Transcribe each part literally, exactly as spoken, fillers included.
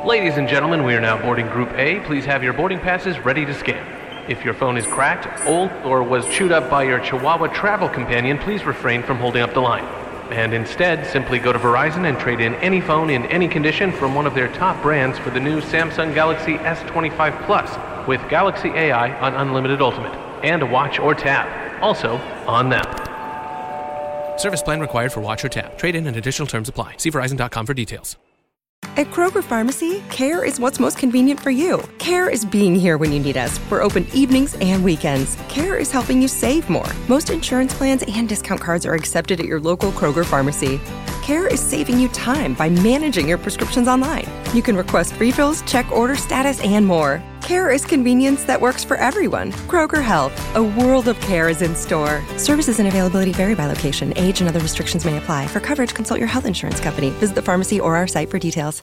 Ladies and gentlemen, we are now boarding Group A. Please have your boarding passes ready to scan. If your phone is cracked, old, or was chewed up by your Chihuahua travel companion, please refrain from holding up the line. And instead, simply go to Verizon and trade in any phone in any condition from one of their top brands for the new Samsung Galaxy S twenty-five Plus with Galaxy A I on Unlimited Ultimate and a watch or tab. Also, on them. Service plan required for watch or tab. Trade-in and additional terms apply. See Verizon dot com for details. At Kroger Pharmacy, care is what's most convenient for you. Care is being here when you need us. We're open evenings and weekends. Care is helping you save more. Most insurance plans and discount cards are accepted at your local Kroger Pharmacy. Care is saving you time by managing your prescriptions online. You can request refills, check order status, and more. Care is convenience that works for everyone. Kroger Health, a world of care is in store. Services and availability vary by location. Age and other restrictions may apply. For coverage, consult your health insurance company. Visit the pharmacy or our site for details.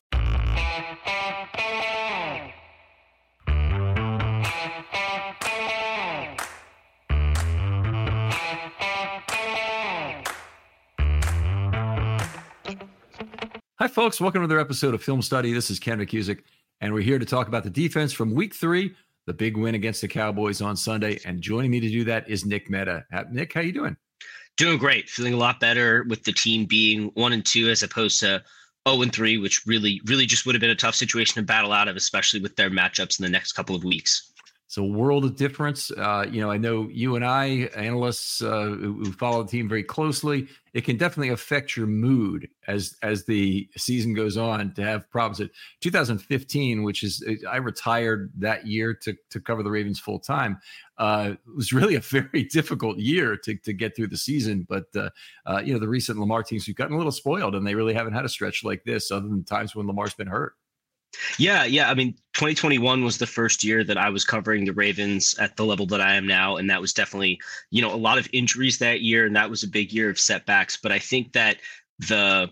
Hi, folks. Welcome to another episode of Film Study. This is Ken McCusick, and we're here to talk about the defense from week three, the big win against the Cowboys on Sunday. And joining me to do that is Nick Mehta. Nick, how you doing? Doing great. Feeling a lot better with the team being one and two as opposed to oh and three, which really, really just would have been a tough situation to battle out of, especially with their matchups in the next couple of weeks. It's a world of difference. Uh, you know, I know you and I, analysts uh, who, who follow the team very closely, it can definitely affect your mood as as the season goes on to have problems. At two thousand fifteen, which is, I retired that year to to cover the Ravens full time. Uh, it was really a very difficult year to to get through the season. But, uh, uh, you know, the recent Lamar teams have gotten a little spoiled, and they really haven't had a stretch like this other than times when Lamar's been hurt. Yeah, yeah. I mean, twenty twenty-one was the first year that I was covering the Ravens at the level that I am now. And that was definitely, you know, a lot of injuries that year. And that was a big year of setbacks. But I think that the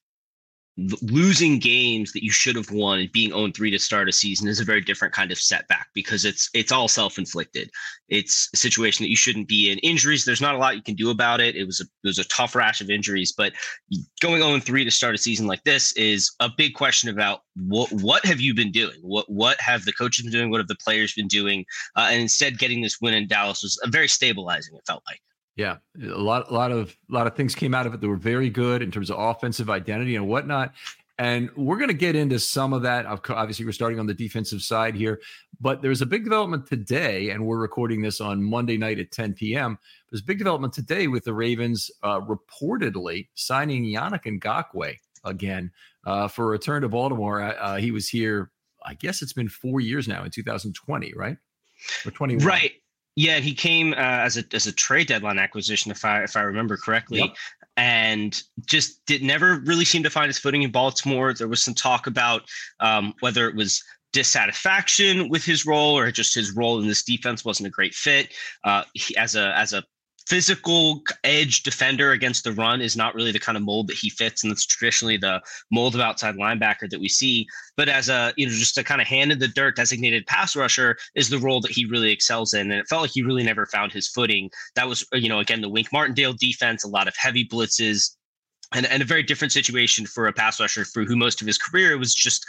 losing games that you should have won and being oh and three to start a season is a very different kind of setback because it's it's all self-inflicted. It's a situation that you shouldn't be in. Injuries, there's not a lot you can do about it. It was a it was a tough rash of injuries, but going oh and three to start a season like this is a big question about what what have you been doing? What what have the coaches been doing? What have the players been doing? Uh, and instead, getting this win in Dallas was a very stabilizing, it felt like. Yeah, a lot, a lot of, a lot of things came out of it that were very good in terms of offensive identity and whatnot. And we're going to get into some of that. Obviously, we're starting on the defensive side here, but there's a big development today, and we're recording this on Monday night at ten p.m. There's a big development today with the Ravens uh, reportedly signing Yannick Ngakoue again uh, for a return to Baltimore. Uh, he was here, I guess it's been four years now in two thousand twenty, right? Or twenty-one. Right. Yeah, he came uh, as a as a trade deadline acquisition, if I if I remember correctly, yep. And just did never really seem to find his footing in Baltimore. There was some talk about um, whether it was dissatisfaction with his role or just his role in this defense wasn't a great fit. Uh, he, as a as a physical edge defender against the run is not really the kind of mold that he fits, and that's traditionally the mold of outside linebacker that we see. But as a, you know, just a kind of hand in the dirt designated pass rusher is the role that he really excels in. And it felt like he really never found his footing. That was, you know, again, the Wink Martindale defense, a lot of heavy blitzes, and, and a very different situation for a pass rusher for who most of his career was just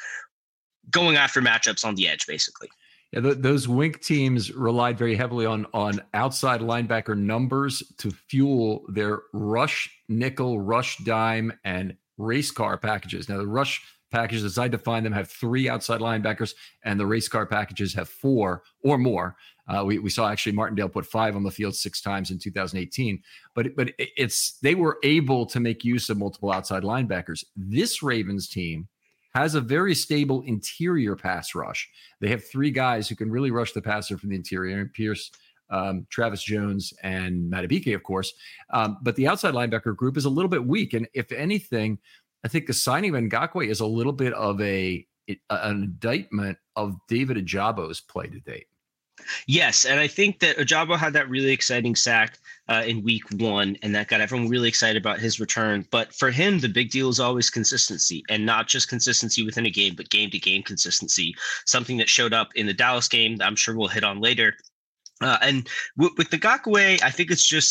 going after matchups on the edge, basically. Yeah, th- those Wink teams relied very heavily on on outside linebacker numbers to fuel their rush nickel, rush dime, and race car packages. Now, the rush packages, as I define them, have three outside linebackers, and the race car packages have four or more. Uh, we, we saw actually Martindale put five on the field six times in two thousand eighteen. But, but it's they were able to make use of multiple outside linebackers. This Ravens team has a very stable interior pass rush. They have three guys who can really rush the passer from the interior, Pierce, um, Travis Jones, and Madubuike, of course. Um, but the outside linebacker group is a little bit weak. And if anything, I think the signing of Ngakoue is a little bit of a an indictment of David Ajabo's play to date. Yes, and I think that Ojabo had that really exciting sack uh, in week one, and that got everyone really excited about his return. But for him, the big deal is always consistency, and not just consistency within a game, but game-to-game consistency, something that showed up in the Dallas game that I'm sure we'll hit on later. Uh, and w- with the Ngakoue, I think it's just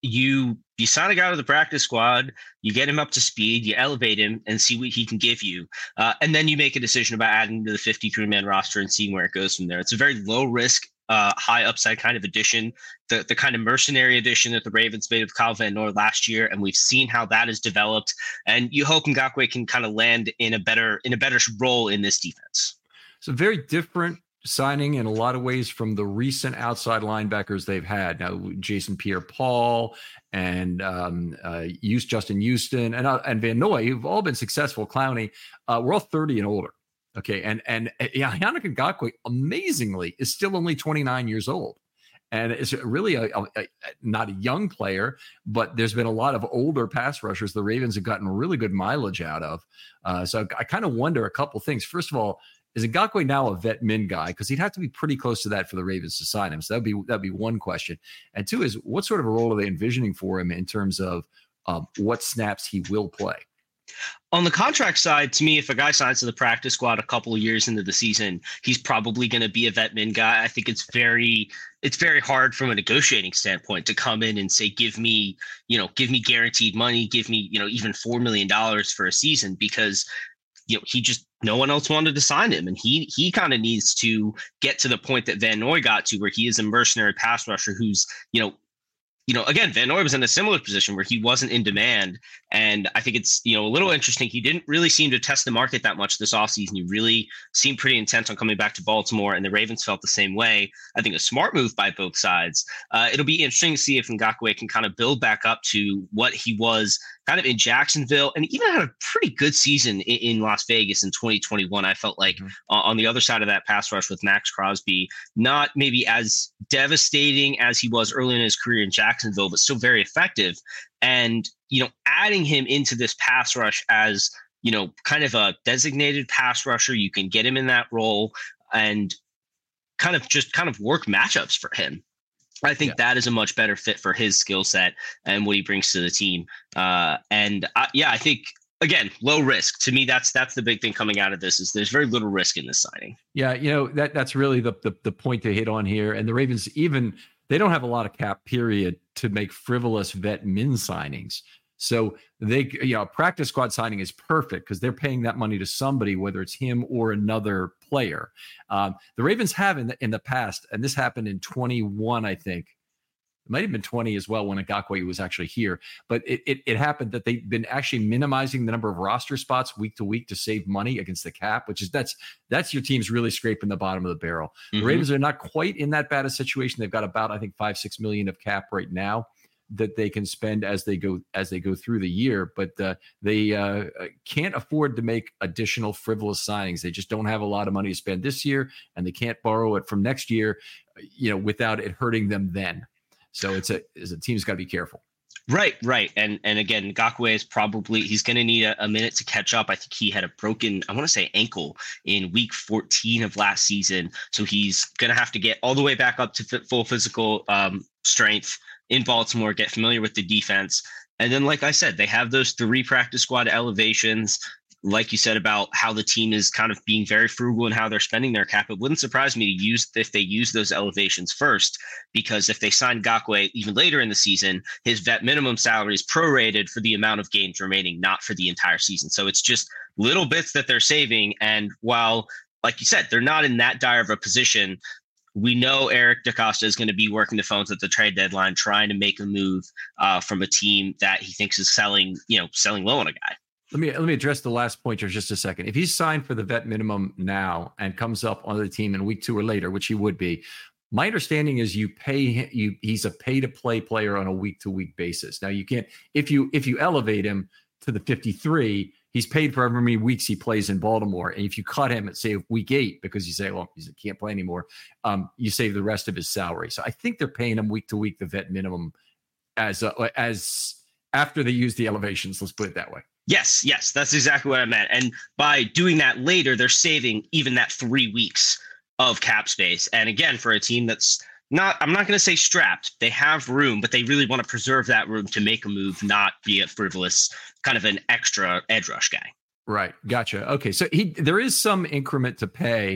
you you sign a guy to the practice squad, you get him up to speed, you elevate him and see what he can give you. Uh, and then you make a decision about adding him to the fifty-three man roster and seeing where it goes from there. It's a very low risk, uh, high upside kind of addition, the, the kind of mercenary addition that the Ravens made with Kyle Van Noy last year. And we've seen how that has developed. And you hope Ngakoue can kind of land in a better, in a better role in this defense. It's a very different signing in a lot of ways from the recent outside linebackers they've had. Now, Jason Pierre-Paul and um, uh, Justin Houston and uh, and Van Noy, who've all been successful. Clowney, uh, we're all thirty and older. Okay, and and yeah, Yannick Ngakoue, amazingly, is still only twenty-nine years old, and it's really a, a, a not a young player, but there's been a lot of older pass rushers the Ravens have gotten really good mileage out of. Uh, so I, I kind of wonder a couple things. First of all, is Ngakoue now a vet min guy? Because he'd have to be pretty close to that for the Ravens to sign him. So that'd be that'd be one question. And two is, what sort of a role are they envisioning for him in terms of um, what snaps he will play? On the contract side, to me, if a guy signs to the practice squad a couple of years into the season, he's probably going to be a vet min guy. I think it's very, it's very hard from a negotiating standpoint to come in and say, give me, you know, give me guaranteed money, give me, you know, even four million dollars for a season, because, you know, he just, no one else wanted to sign him. And he, he kind of needs to get to the point that Van Noy got to, where he is a mercenary pass rusher who's, you know, you know, again, Van Noy was in a similar position where he wasn't in demand. And I think it's, you know, a little interesting. He didn't really seem to test the market that much this offseason. He really seemed pretty intent on coming back to Baltimore, and the Ravens felt the same way. I think a smart move by both sides. Uh, it'll be interesting to see if Ngakoue can kind of build back up to what he was kind of in Jacksonville, and even had a pretty good season in, in Las Vegas in twenty twenty-one. I felt like mm-hmm. uh, on the other side of that pass rush with Max Crosby, not maybe as devastating as he was early in his career in Jacksonville, but still very effective. And, you know, adding him into this pass rush as, you know, kind of a designated pass rusher, you can get him in that role and kind of just kind of work matchups for him. I think yeah. that is a much better fit for his skill set and what he brings to the team. Uh, and I, yeah, I think, again, low risk. To me, that's that's the big thing coming out of this, is there's very little risk in this signing. Yeah, you know, that that's really the, the the point to hit on here. And the Ravens, even, they don't have a lot of cap, period, to make frivolous vet min signings. So they, you know, a practice squad signing is perfect because they're paying that money to somebody, whether it's him or another player. Um, the Ravens have in the, in the past, and this happened in twenty-one, I think. It might have been twenty as well when Ngakoue was actually here, but it, it it happened that they've been actually minimizing the number of roster spots week to week to save money against the cap, which is that's that's your team's really scraping the bottom of the barrel. Mm-hmm. The Ravens are not quite in that bad a situation. They've got about, I think, five six million of cap right now that they can spend as they go as they go through the year, but uh, they uh, can't afford to make additional frivolous signings. They just don't have a lot of money to spend this year, and they can't borrow it from next year, you know, without it hurting them then. So it's a, it's a team's got to be careful. Right, right. And and again, Ngakoue is probably, he's going to need a, a minute to catch up. I think he had a broken, I want to say ankle in week fourteen of last season. So he's going to have to get all the way back up to full physical um, strength in Baltimore, get familiar with the defense. And then, like I said, they have those three practice squad elevations. Like you said about how the team is kind of being very frugal in how they're spending their cap, it wouldn't surprise me to use if they use those elevations first, because if they sign Ngakoue even later in the season, his vet minimum salary is prorated for the amount of games remaining, not for the entire season. So it's just little bits that they're saving. And while, like you said, they're not in that dire of a position, we know Eric DeCosta is going to be working the phones at the trade deadline, trying to make a move uh, from a team that he thinks is selling, you know, selling low on a guy. Let me let me address the last point here just a second. If he's signed for the vet minimum now and comes up on the team in week two or later, which he would be, my understanding is you pay you he's a pay to play player on a week to week basis. Now you can't if you if you elevate him to the fifty-three, he's paid for however many weeks he plays in Baltimore. And if you cut him at say week eight because you say, well, he can't play anymore, um, you save the rest of his salary. So I think they're paying him week to week the vet minimum as uh, as after they use the elevations. Let's put it that way. Yes, yes, that's exactly what I meant. And by doing that later, they're saving even that three weeks of cap space. And again, for a team that's not, I'm not going to say strapped, they have room, but they really want to preserve that room to make a move, not be a frivolous, kind of an extra edge rush guy. Right. Gotcha. Okay. So he, there is some increment to pay.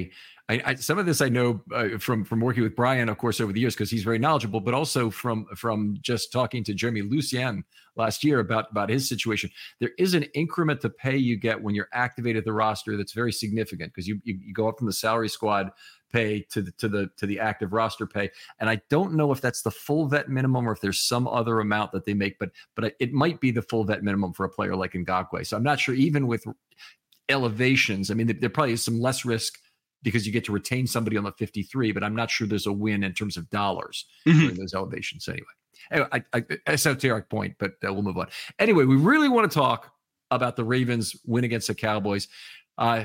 I, I, some of this I know uh, from from working with Brian, of course, over the years, because he's very knowledgeable, but also from from just talking to Jeremy Lucien last year about about his situation. There is an increment to pay you get when you're activated the roster that's very significant, because you, you you go up from the salary squad pay to the to the to the active roster pay, and I don't know if that's the full vet minimum or if there's some other amount that they make, but but it might be the full vet minimum for a player like Ngakoue. So I'm not sure, even with elevations. I mean, there, there probably is some less risk because you get to retain somebody on the fifty-three, but I'm not sure there's a win in terms of dollars mm-hmm. during those elevations anyway. Anyway, I, I, esoteric point, but uh, we'll move on. Anyway, we really want to talk about the Ravens win against the Cowboys. Uh,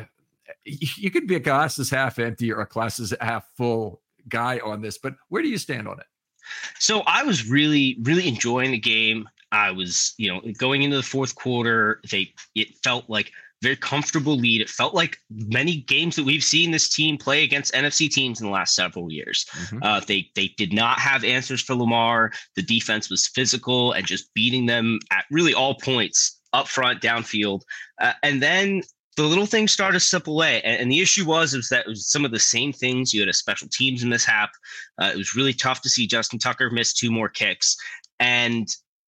you could be a glasses half empty or a glasses half full guy on this, but where do you stand on it? So I was really, really enjoying the game. I was, you know, going into the fourth quarter, they it felt like very comfortable lead. It felt like many games that we've seen this team play against N F C teams in the last several years. Mm-hmm. Uh, they they did not have answers for Lamar. The defense was physical and just beating them at really all points, up front, downfield. Uh, and then the little things started to slip away. And, and the issue was, was that it was some of the same things. You had a special teams mishap. Uh, it was really tough to see Justin Tucker miss two more kicks. And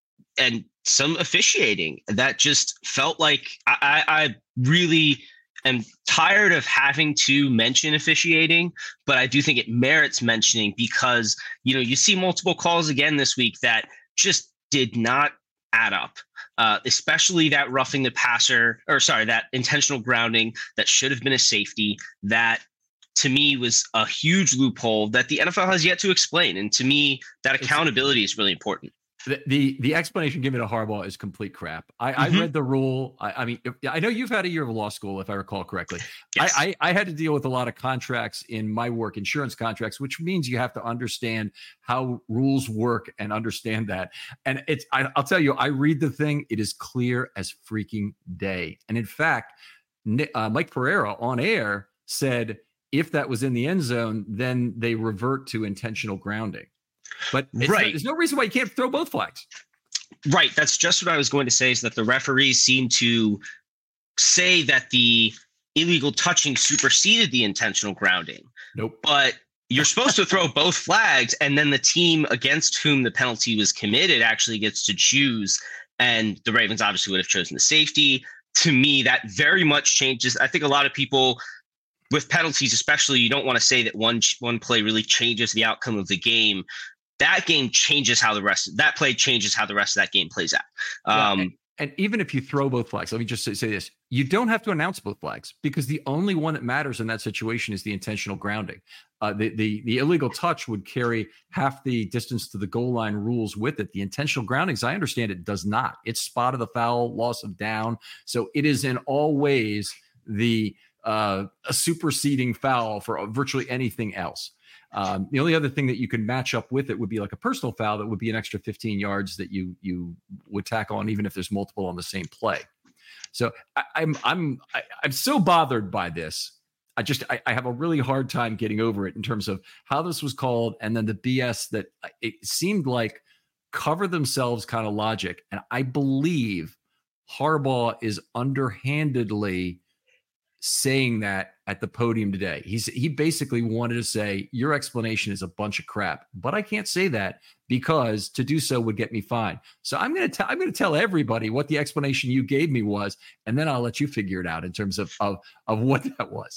and some officiating that just felt like I, I really am tired of having to mention officiating, but I do think it merits mentioning because, you know, you see multiple calls again this week that just did not add up, uh, especially that roughing the passer, or sorry, that intentional grounding that should have been a safety. That to me was a huge loophole that the N F L has yet to explain. And to me, that accountability is really important. The, the the explanation given to Harbaugh is complete crap. I, mm-hmm. I read the rule. I, I mean, I know you've had a year of law school, if I recall correctly. Yes. I, I, I had to deal with a lot of contracts in my work, insurance contracts, which means you have to understand how rules work and understand that. And it's I, I'll tell you, I read the thing. It is clear as freaking day. And in fact, uh, Mike Pereira on air said if that was in the end zone, then they revert to intentional grounding. But it's right. no, there's no reason why you can't throw both flags. Right. That's just what I was going to say, is that the referees seem to say that the illegal touching superseded the intentional grounding. Nope. But you're supposed to throw both flags, and then the team against whom the penalty was committed actually gets to choose. And the Ravens obviously would have chosen the safety. To me, that very much changes. I think a lot of people with penalties, especially, you don't want to say that one one play really changes the outcome of the game. That game changes how the rest that play changes how the rest of that game plays out. Um, yeah, and, and even if you throw both flags, let me just say, say this: you don't have to announce both flags, because the only one that matters in that situation is the intentional grounding. Uh, the the the illegal touch would carry half the distance to the goal line rules with it. The intentional grounding, as I understand it, does not. It's spot of the foul, loss of down, so it is in all ways the uh, a superseding foul for virtually anything else. Um, the only other thing that you can match up with it would be like a personal foul that would be an extra fifteen yards that you you would tack on, even if there's multiple on the same play. So I, I'm I'm I, I'm so bothered by this. I just I, I have a really hard time getting over it in terms of how this was called, and then the B S that it seemed like cover themselves kind of logic. And I believe Harbaugh is underhandedly saying that at the podium today. He's he basically wanted to say your explanation is a bunch of crap, but I can't say that because to do so would get me fined. So I'm going to tell I'm going to tell everybody what the explanation you gave me was, and then I'll let you figure it out in terms of of of what that was.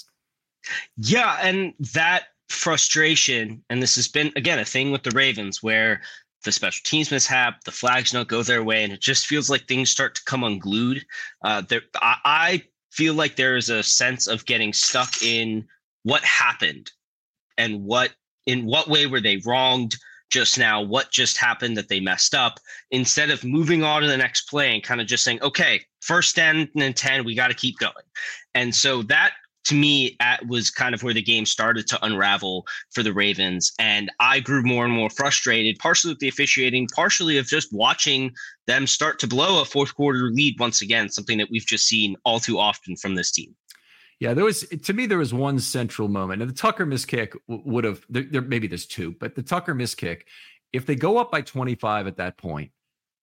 Yeah, and that frustration, and this has been again a thing with the Ravens where the special teams mishap, the flags don't go their way, and it just feels like things start to come unglued. Uh, there, I, I feel like there is a sense of getting stuck in what happened and what in what way were they wronged just now, what just happened that they messed up, instead of moving on to the next play and kind of just saying, okay, first ten and ten, we got to keep going. And so that to me at, was kind of where the game started to unravel for the Ravens. And I grew more and more frustrated, partially with the officiating, partially of just watching them start to blow a fourth quarter lead once again, something that we've just seen all too often from this team. Yeah, there was, to me, there was one central moment. And the Tucker missed kick would have, there, there maybe there's two, but the Tucker missed kick, if they go up by twenty-five at that point,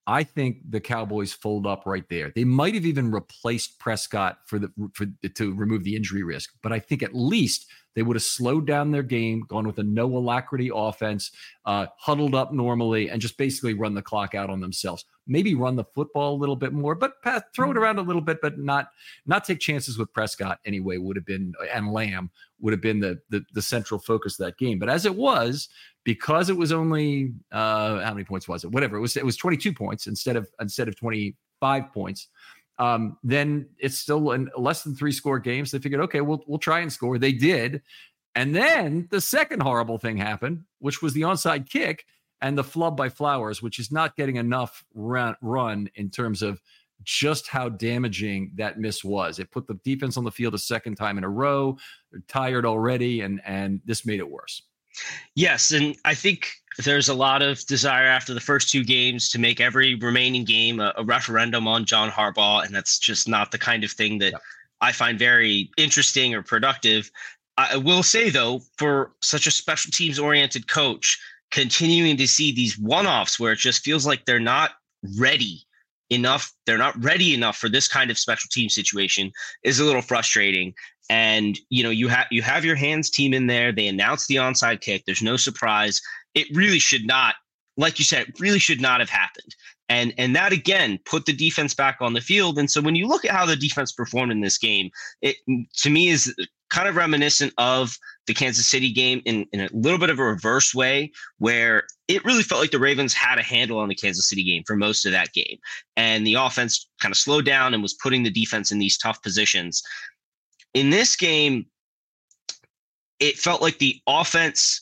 I think the Cowboys fold up right there. They might have even replaced Prescott for the for to remove the injury risk, but I think at least they would have slowed down their game, gone with a no alacrity offense, uh, huddled up normally, and just basically run the clock out on themselves. Maybe run the football a little bit more, but pass, throw it around a little bit, but not not take chances with Prescott anyway. Would have been and Lamb would have been the the, the central focus of that game. But as it was, because it was only uh, how many points was it? Whatever it was, it was twenty-two points instead of instead of twenty-five points. Um, then it's still in less than three score games. They figured, okay, we'll we'll try and score. They did, and then the second horrible thing happened, which was the onside kick and the flub by Flowers, which is not getting enough run, run in terms of just how damaging that miss was. It put the defense on the field a second time in a row. They're tired already, and and this made it worse. Yes, and I think there's a lot of desire after the first two games to make every remaining game a, a referendum on John Harbaugh, and that's just not the kind of thing that yep. I find very interesting or productive. I will say, though, for such a special teams-oriented coach, continuing to see these one-offs where it just feels like they're not ready enough, they're not ready enough for this kind of special team situation is a little frustrating. And, you know, you have you have your hands team in there. They announced the onside kick. There's no surprise. It really should not, like you said, it really should not have happened. And and that, again, put the defense back on the field. And so when you look at how the defense performed in this game, it to me is kind of reminiscent of the Kansas City game in, in a little bit of a reverse way, where it really felt like the Ravens had a handle on the Kansas City game for most of that game. And the offense kind of slowed down and was putting the defense in these tough positions. In this game, it felt like the offense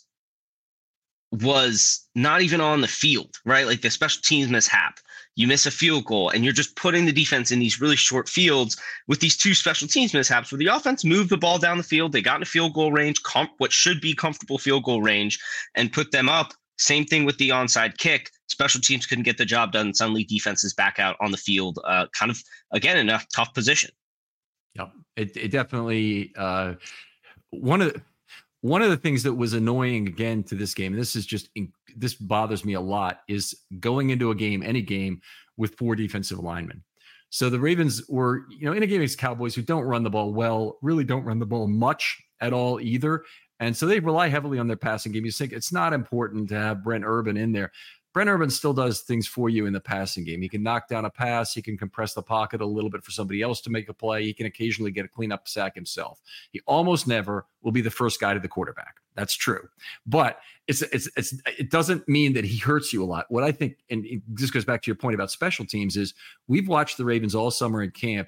was not even on the field, right? Like the special teams mishap. You miss a field goal and you're just putting the defense in these really short fields with these two special teams mishaps where the offense moved the ball down the field. They got in a field goal range, comp- what should be comfortable field goal range, and put them up. Same thing with the onside kick. Special teams couldn't get the job done. Suddenly defense is back out on the field, uh, kind of, again, in a tough position. Yep. It, it definitely, uh, one of the, One of the things that was annoying again to this game, and this is just, this bothers me a lot, is going into a game, any game, with four defensive linemen. So the Ravens were, you know, in a game against Cowboys who don't run the ball well, really don't run the ball much at all either. And so they rely heavily on their passing game. You think it's not important to have Brent Urban in there. Brent Urban still does things for you in the passing game. He can knock down a pass. He can compress the pocket a little bit for somebody else to make a play. He can occasionally get a cleanup sack himself. He almost never will be the first guy to the quarterback. That's true. But it's it's it's it doesn't mean that he hurts you a lot. What I think, and this goes back to your point about special teams, is we've watched the Ravens all summer in camp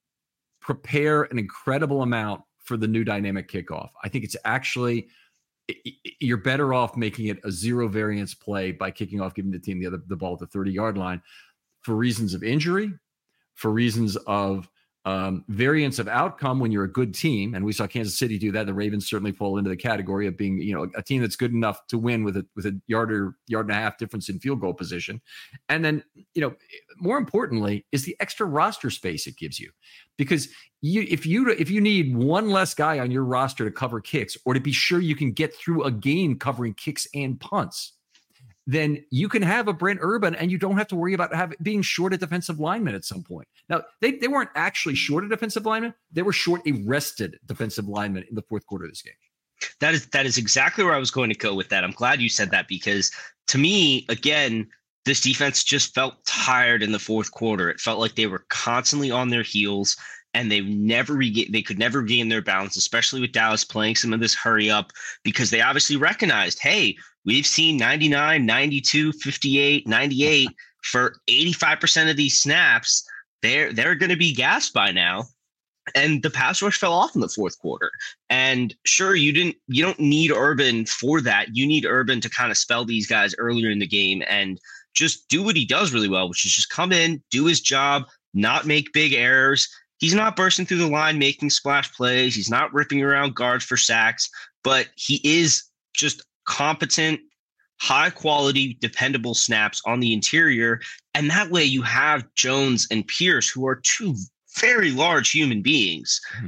prepare an incredible amount for the new dynamic kickoff. I think it's actually, you're better off making it a zero variance play by kicking off, giving the team the other the ball at the thirty yard line for reasons of injury, for reasons of um, variance of outcome when you're a good team. And we saw Kansas City do that. The Ravens certainly fall into the category of being, you know, a team that's good enough to win with a, with a yard or yard and a half difference in field goal position. And then, you know, more importantly is the extra roster space it gives you, because you, if you, if you need one less guy on your roster to cover kicks, or to be sure you can get through a game covering kicks and punts, then you can have a Brent Urban and you don't have to worry about having being short a defensive lineman at some point. Now, they, they weren't actually short a defensive lineman. They were short a rested defensive lineman in the fourth quarter of this game. That is that is exactly where I was going to go with that. I'm glad you said that, because to me, again, this defense just felt tired in the fourth quarter. It felt like they were constantly on their heels, and they never rega- they could never regain their balance, especially with Dallas playing some of this hurry up, because they obviously recognized, hey, we've seen ninety-nine, ninety-two, fifty-eight, ninety-eight for eighty-five percent of these snaps. They're, they're going to be gassed by now. And the pass rush fell off in the fourth quarter. And sure, you didn't, you don't need Urban for that. You need Urban to kind of spell these guys earlier in the game and just do what he does really well, which is just come in, do his job, not make big errors. He's not bursting through the line, making splash plays. He's not ripping around guards for sacks, but he is just competent, high quality, dependable snaps on the interior. And that way you have Jones and Pierce, who are two very large human beings,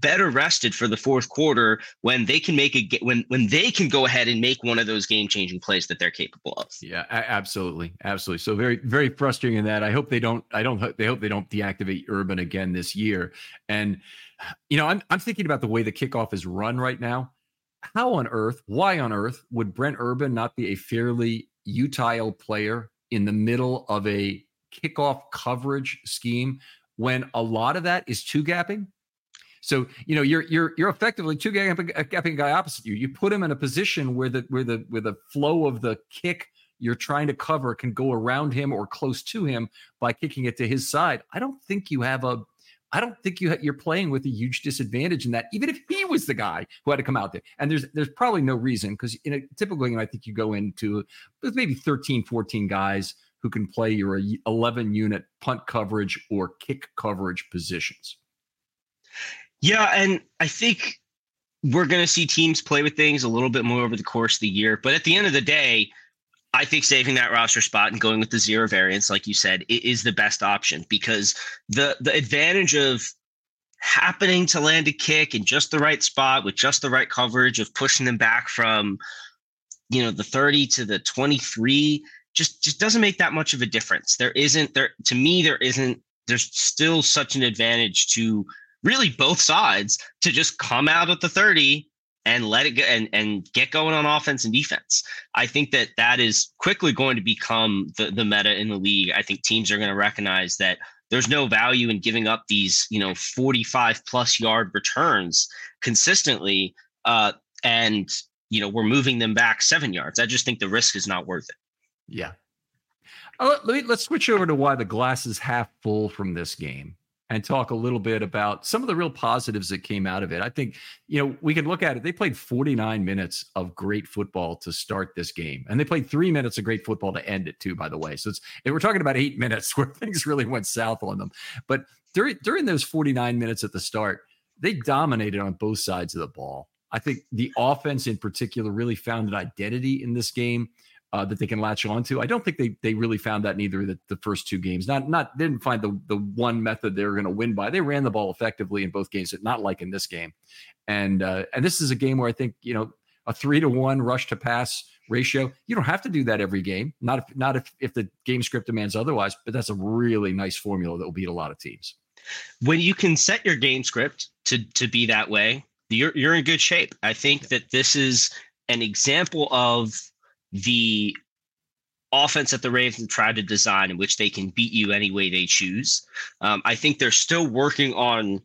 better rested for the fourth quarter when they can make a when when they can go ahead and make one of those game-changing plays that they're capable of. Yeah, absolutely, absolutely. So very, very frustrating in that. I hope they don't. I don't. They hope they don't deactivate Urban again this year. And you know, I'm I'm thinking about the way the kickoff is run right now. How on earth, why on earth would Brent Urban not be a fairly utile player in the middle of a kickoff coverage scheme when a lot of that is two gapping? So, you know, you're you're you're effectively two gapping, gapping guy opposite you. You put him in a position where the where the where the flow of the kick you're trying to cover can go around him or close to him by kicking it to his side. I don't think you have a I don't think you ha- you're playing with a huge disadvantage in that, even if he was the guy who had to come out there. And there's there's probably no reason, because in a typical game, I think you go into with maybe thirteen, fourteen guys who can play your eleven unit punt coverage or kick coverage positions. Yeah, and I think we're going to see teams play with things a little bit more over the course of the year. But at the end of the day, I think saving that roster spot and going with the zero variance, like you said, it is the best option, because the the advantage of happening to land a kick in just the right spot with just the right coverage of pushing them back from, you know, the thirty to the twenty-three just just doesn't make that much of a difference. There isn't there to me, there isn't there's still such an advantage to really both sides to just come out at the thirty and let it go and, and get going on offense and defense. I think that that is quickly going to become the, the meta in the league. I think teams are going to recognize that there's no value in giving up these, you know, forty-five plus yard returns consistently. Uh, and, you know, we're moving them back seven yards. I just think the risk is not worth it. Yeah. Oh, let me, let's switch over to why the glass is half full from this game and talk a little bit about some of the real positives that came out of it. I think, you know, we can look at it. They played forty-nine minutes of great football to start this game. And they played three minutes of great football to end it too, by the way. So it's, we're talking about eight minutes where things really went south on them. But during, during those forty-nine minutes at the start, they dominated on both sides of the ball. I think the offense in particular really found an identity in this game Uh, that they can latch on to. I don't think they they really found that in either of the, the first two games. Not not they didn't find the the one method they were going to win by. They ran the ball effectively in both games, not like in this game. And uh, and this is a game where I think, you know, a three to one rush to pass ratio. You don't have to do that every game. Not if not if if the game script demands otherwise. But that's a really nice formula that will beat a lot of teams. When you can set your game script to to be that way, you're you're in good shape. I think that this is an example of the offense that the Ravens tried to design in which they can beat you any way they choose. Um, I think they're still working on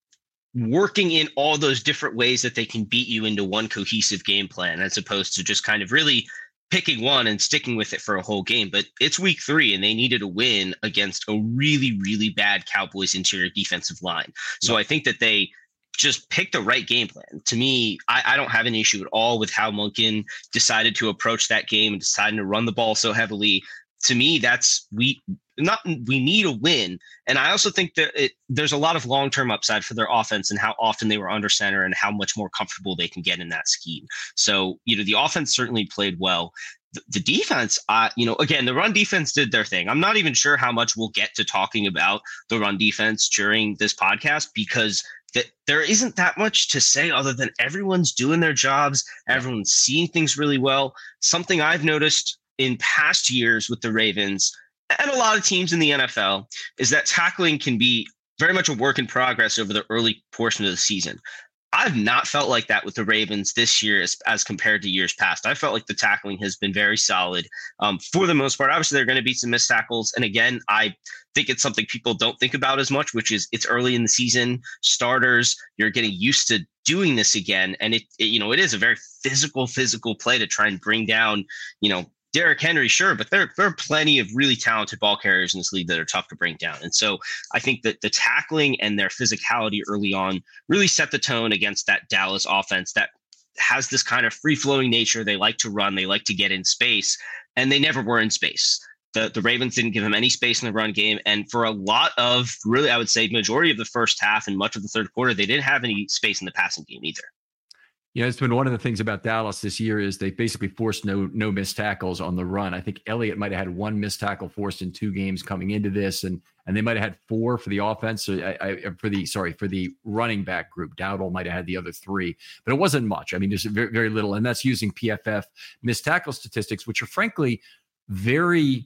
working in all those different ways that they can beat you into one cohesive game plan, as opposed to just kind of really picking one and sticking with it for a whole game. But it's week three and they needed a win against a really, really bad Cowboys interior defensive line. So I think that they just pick the right game plan. To me, I, I don't have an issue at all with how Monken decided to approach that game and deciding to run the ball so heavily. To me, that's we not we need a win. And I also think that it, there's a lot of long-term upside for their offense and how often they were under center and how much more comfortable they can get in that scheme. So, you know, the offense certainly played well. The, the defense, uh, you know, again, the run defense did their thing. I'm not even sure how much we'll get to talking about the run defense during this podcast, because that there isn't that much to say other than everyone's doing their jobs. Everyone's seeing things really well. Something I've noticed in past years with the Ravens and a lot of teams in the N F L is that tackling can be very much a work in progress over the early portion of the season. I've not felt like that with the Ravens this year as, as compared to years past. I felt like the tackling has been very solid um, for the most part. Obviously, there are going to be some missed tackles. And again, I think it's something people don't think about as much, which is it's early in the season. Starters, you're getting used to doing this again. And it, it you know, it is a very physical, physical play to try and bring down, you know, Derrick Henry, sure, but there, there are plenty of really talented ball carriers in this league that are tough to bring down. And so I think that the tackling and their physicality early on really set the tone against that Dallas offense that has this kind of free-flowing nature. They like to run, they like to get in space, and they never were in space. The, the Ravens didn't give them any space in the run game. And for a lot of, really, I would say, majority of the first half and much of the third quarter, they didn't have any space in the passing game either. Yeah, it's been one of the things about Dallas this year is they basically forced no no missed tackles on the run. I think Elliott might have had one missed tackle forced in two games coming into this, and and they might have had four for the offense. So I, I, for the sorry for the running back group, Dowdle might have had the other three, but it wasn't much. I mean, there's very very little, and that's using P F F missed tackle statistics, which are frankly very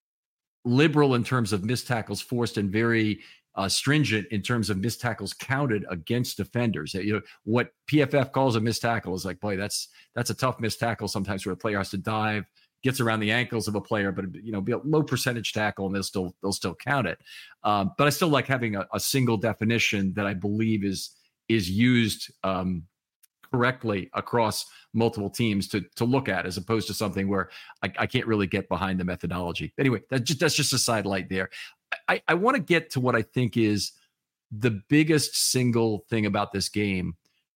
liberal in terms of missed tackles forced and very Uh, stringent in terms of missed tackles counted against defenders. You know, what P F F calls a missed tackle is like, boy, that's that's a tough missed tackle sometimes where a player has to dive, gets around the ankles of a player, but you know, be a low percentage tackle and they'll still they'll still count it. Um, but I still like having a, a single definition that I believe is is used um, correctly across multiple teams to to look at, as opposed to something where I, I can't really get behind the methodology. Anyway, that just, that's just a sidelight there. I, I want to get to what I think is the biggest single thing about this game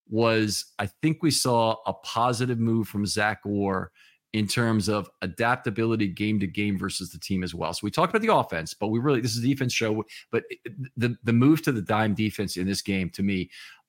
was I think we saw a positive move from Zach Orr in terms of adaptability game to game versus the team as well. So we talked about the offense, but we really, this is a defense show, but the, the move to the dime defense in this game to me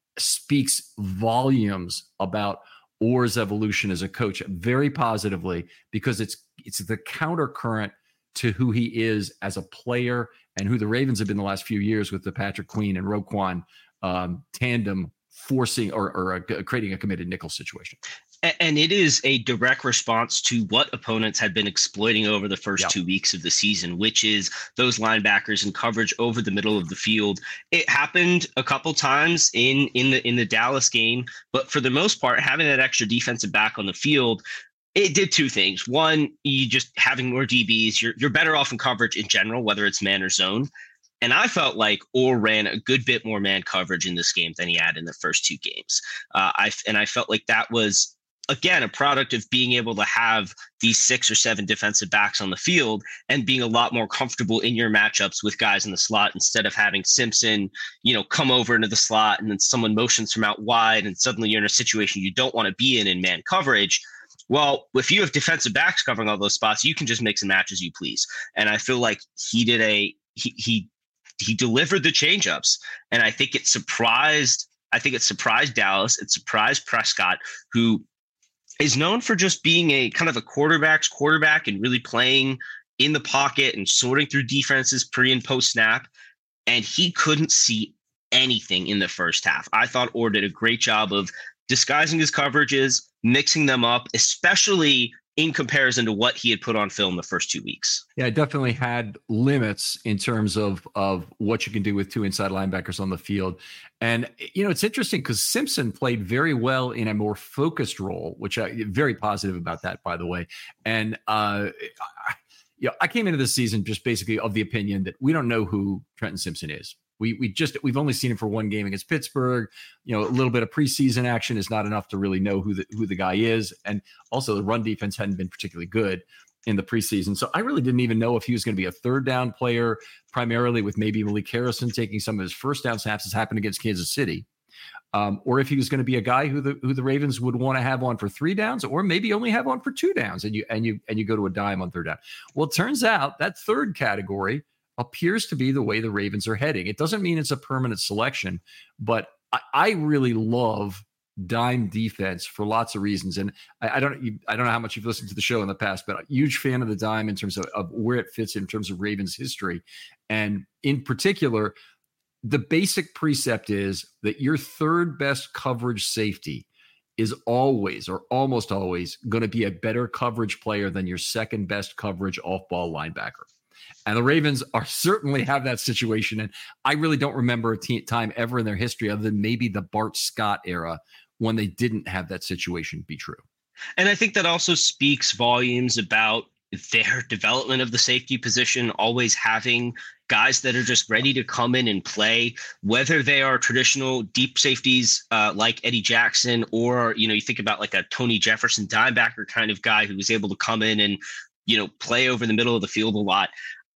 speaks volumes about Orr's evolution as a coach very positively, because it's, it's the counter current to who he is as a player and who the Ravens have been the last few years with the Patrick Queen and Roquan um, tandem forcing or, or a, creating a committed nickel situation. And it is a direct response to what opponents had been exploiting over the first yep. two weeks of the season, which is those linebackers in coverage over the middle of the field. It happened a couple times in, in the, in the Dallas game, but for the most part, having that extra defensive back on the field, it did two things. One, you just having more D Bs, you're you're better off in coverage in general, whether it's man or zone. And I felt like Orr ran a good bit more man coverage in this game than he had in the first two games. Uh, I and I felt like that was, again, a product of being able to have these six or seven defensive backs on the field and being a lot more comfortable in your matchups with guys in the slot, instead of having Simpson, you know, come over into the slot and then someone motions from out wide and suddenly you're in a situation you don't want to be in in man coverage. Well, if you have defensive backs covering all those spots, you can just mix and match as you please. And I feel like he did a he he he delivered the changeups, and I think it surprised. I think it surprised Dallas. It surprised Prescott, who is known for just being a kind of a quarterback's quarterback and really playing in the pocket and sorting through defenses pre and post snap. And he couldn't see anything in the first half. I thought Orr did a great job of disguising his coverages, mixing them up, especially in comparison to what he had put on film the first two weeks. Yeah, it definitely had limits in terms of, of what you can do with two inside linebackers on the field. And, you know, it's interesting because Simpson played very well in a more focused role, which I very positive about that, by the way. And, uh, I, you know, I came into the season just basically of the opinion that we don't know who Trenton Simpson is. We we just we've only seen him for one game against Pittsburgh. You know, a little bit of preseason action is not enough to really know who the who the guy is. And also the run defense hadn't been particularly good in the preseason. So I really didn't even know if he was going to be a third down player, primarily with maybe Malik Harrison taking some of his first down snaps, as happened against Kansas City. Um, or if he was going to be a guy who the who the Ravens would want to have on for three downs, or maybe only have on for two downs, and you and you and you go to a dime on third down. Well, it turns out that third category appears to be the way the Ravens are heading. It doesn't mean it's a permanent selection, but I, I really love dime defense for lots of reasons. And I, I don't, I don't know how much you've listened to the show in the past, but a huge fan of the dime in terms of, of where it fits in terms of Ravens history. And in particular, the basic precept is that your third best coverage safety is always or almost always going to be a better coverage player than your second best coverage off-ball linebacker. And the Ravens are certainly have that situation. And I really don't remember a t- time ever in their history other than maybe the Bart Scott era when they didn't have that situation be true. And I think that also speaks volumes about their development of the safety position, always having guys that are just ready to come in and play, whether they are traditional deep safeties uh, like Eddie Jackson, or, you know, you think about like a Tony Jefferson dimebacker kind of guy who was able to come in and, you know, play over the middle of the field a lot.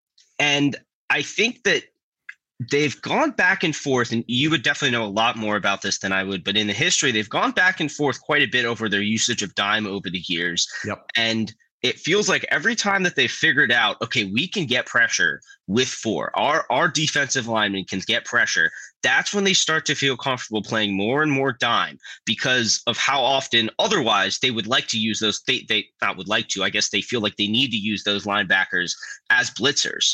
And I think that they've gone back and forth, and you would definitely know a lot more about this than I would, but in the history, they've gone back and forth quite a bit over their usage of dime over the years. Yep. And it feels like every time that they figured out, okay, we can get pressure with four, our, our defensive linemen can get pressure. That's when they start to feel comfortable playing more and more dime because of how often otherwise they would like to use those. They, they not would like to, I guess they feel like they need to use those linebackers as blitzers.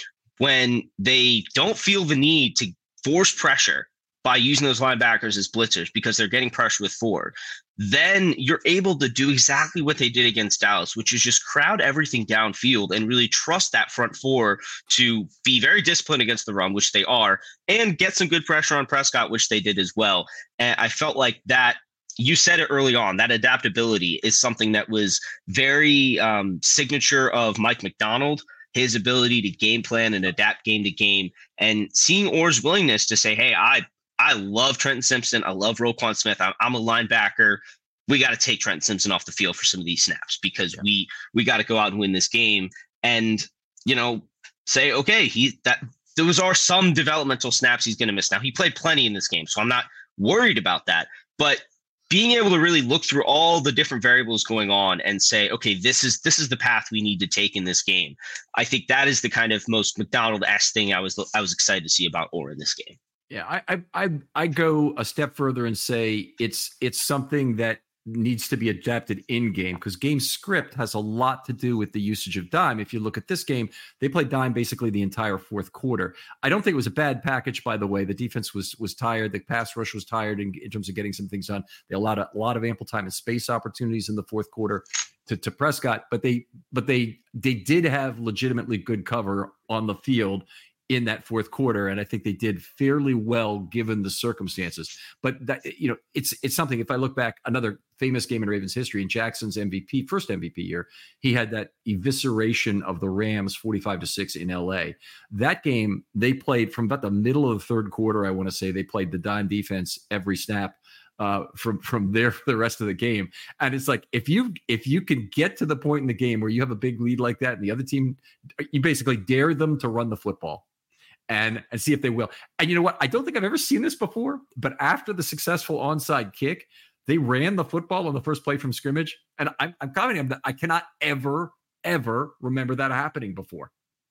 When they don't feel the need to force pressure by using those linebackers as blitzers because they're getting pressure with four, then you're able to do exactly what they did against Dallas, which is just crowd everything downfield and really trust that front four to be very disciplined against the run, which they are, and get some good pressure on Prescott, which they did as well. And I felt like that, you said it early on, that adaptability is something that was very um, signature of Mike Macdonald, his ability to game plan and adapt game to game, and seeing Orr's willingness to say, hey, I I love Trenton Simpson. I love Roquan Smith. I'm, I'm a linebacker. We got to take Trenton Simpson off the field for some of these snaps because yeah. we we got to go out and win this game. And, you know, say, okay, he that those are some developmental snaps he's going to miss. Now, he played plenty in this game, so I'm not worried about that. But being able to really look through all the different variables going on and say, okay, this is this is the path we need to take in this game. I think that is the kind of most Macdonald-esque thing I was I was excited to see about Orr in this game. Yeah, I I I go a step further and say it's it's something that needs to be adapted in game because game script has a lot to do with the usage of dime. If you look at this game, they played dime basically the entire fourth quarter. I don't think it was a bad package, by the way. The defense was was tired. The pass rush was tired in, in terms of getting some things done. They allowed a, a lot of ample time and space opportunities in the fourth quarter to, to Prescott, but they but they they did have legitimately good cover on the field in that fourth quarter. And I think they did fairly well given the circumstances, but that, you know, it's, it's something, if I look back, another famous game in Ravens history in Jackson's M V P, first M V P year, he had that evisceration of the Rams forty-five to six in L A. That game, they played from about the middle of the third quarter. I want to say they played the dime defense every snap uh, from, from there for the rest of the game. And it's like, if you, if you can get to the point in the game where you have a big lead like that and the other team, you basically dare them to run the football. And, and see if they will. And you know what? I don't think I've ever seen this before, but after the successful onside kick, they ran the football on the first play from scrimmage. And I'm, I'm commenting that I cannot ever, ever remember that happening before.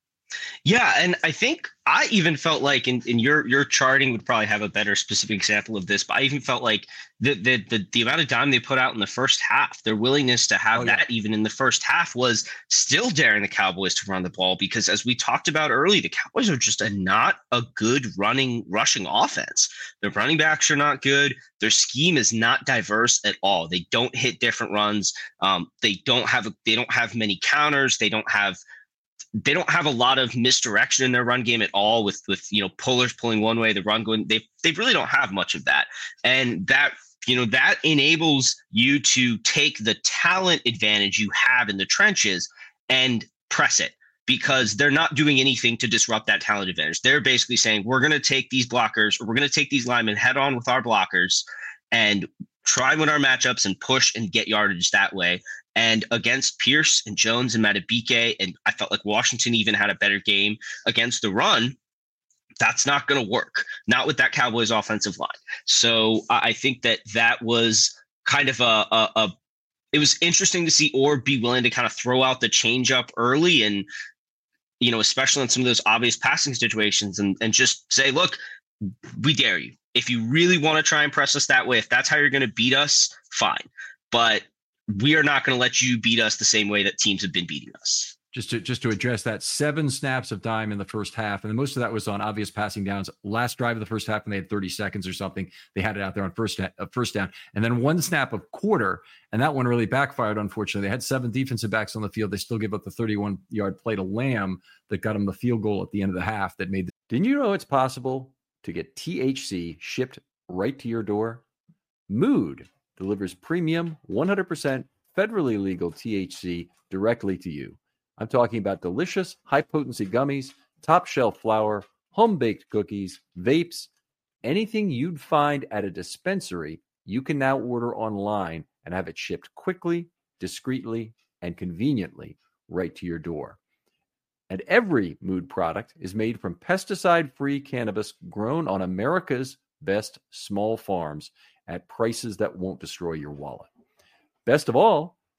Yeah, and I think I even felt like in, in your your charting would probably have a better specific example of this, but I even felt like the the the, the amount of dime they put out in the first half, their willingness to have oh, yeah. that even in the first half was still daring the Cowboys to run the ball because as we talked about early, the Cowboys are just a not a good running, rushing offense. Their running backs are not good. Their scheme is not diverse at all. They don't hit different runs. Um, they don't have a, they don't have many counters. They don't have They don't have a lot of misdirection in their run game at all with, with, you know, pullers pulling one way, the run going, they, they really don't have much of that. And that, you know, that enables you to take the talent advantage you have in the trenches and press it because they're not doing anything to disrupt that talent advantage. They're basically saying, we're going to take these blockers or we're going to take these linemen head on with our blockers and try win our matchups and push and get yardage that way. And against Pierce and Jones and Madubuike, and I felt like Washington even had a better game against the run. That's not going to work, not with that Cowboys offensive line. So I think that that was kind of a, a, a it was interesting to see Orr be willing to kind of throw out the changeup early and, you know, especially in some of those obvious passing situations and, and just say, look, we dare you. If you really want to try and press us that way, if that's how you're going to beat us, fine. But we are not going to let you beat us the same way that teams have been beating us. Just to just to address that, seven snaps of dime in the first half, and most of that was on obvious passing downs. Last drive of the first half, and they had thirty seconds or something. They had it out there on first uh, first down, and then one snap of quarter, and that one really backfired. Unfortunately, they had seven defensive backs on the field. They still gave up the thirty-one yard play to Lamb that got them the field goal at the end of the half. That made. The- Didn't you know it's possible to get T H C shipped right to your door? Mood delivers premium, one hundred percent federally legal T H C directly to you. I'm talking about delicious, high-potency gummies, top-shelf flour, home-baked cookies, vapes, anything you'd find at a dispensary, you can now order online and have it shipped quickly, discreetly, and conveniently right to your door. And every Mood product is made from pesticide-free cannabis grown on America's best small farms at prices that won't destroy your wallet. Best of all,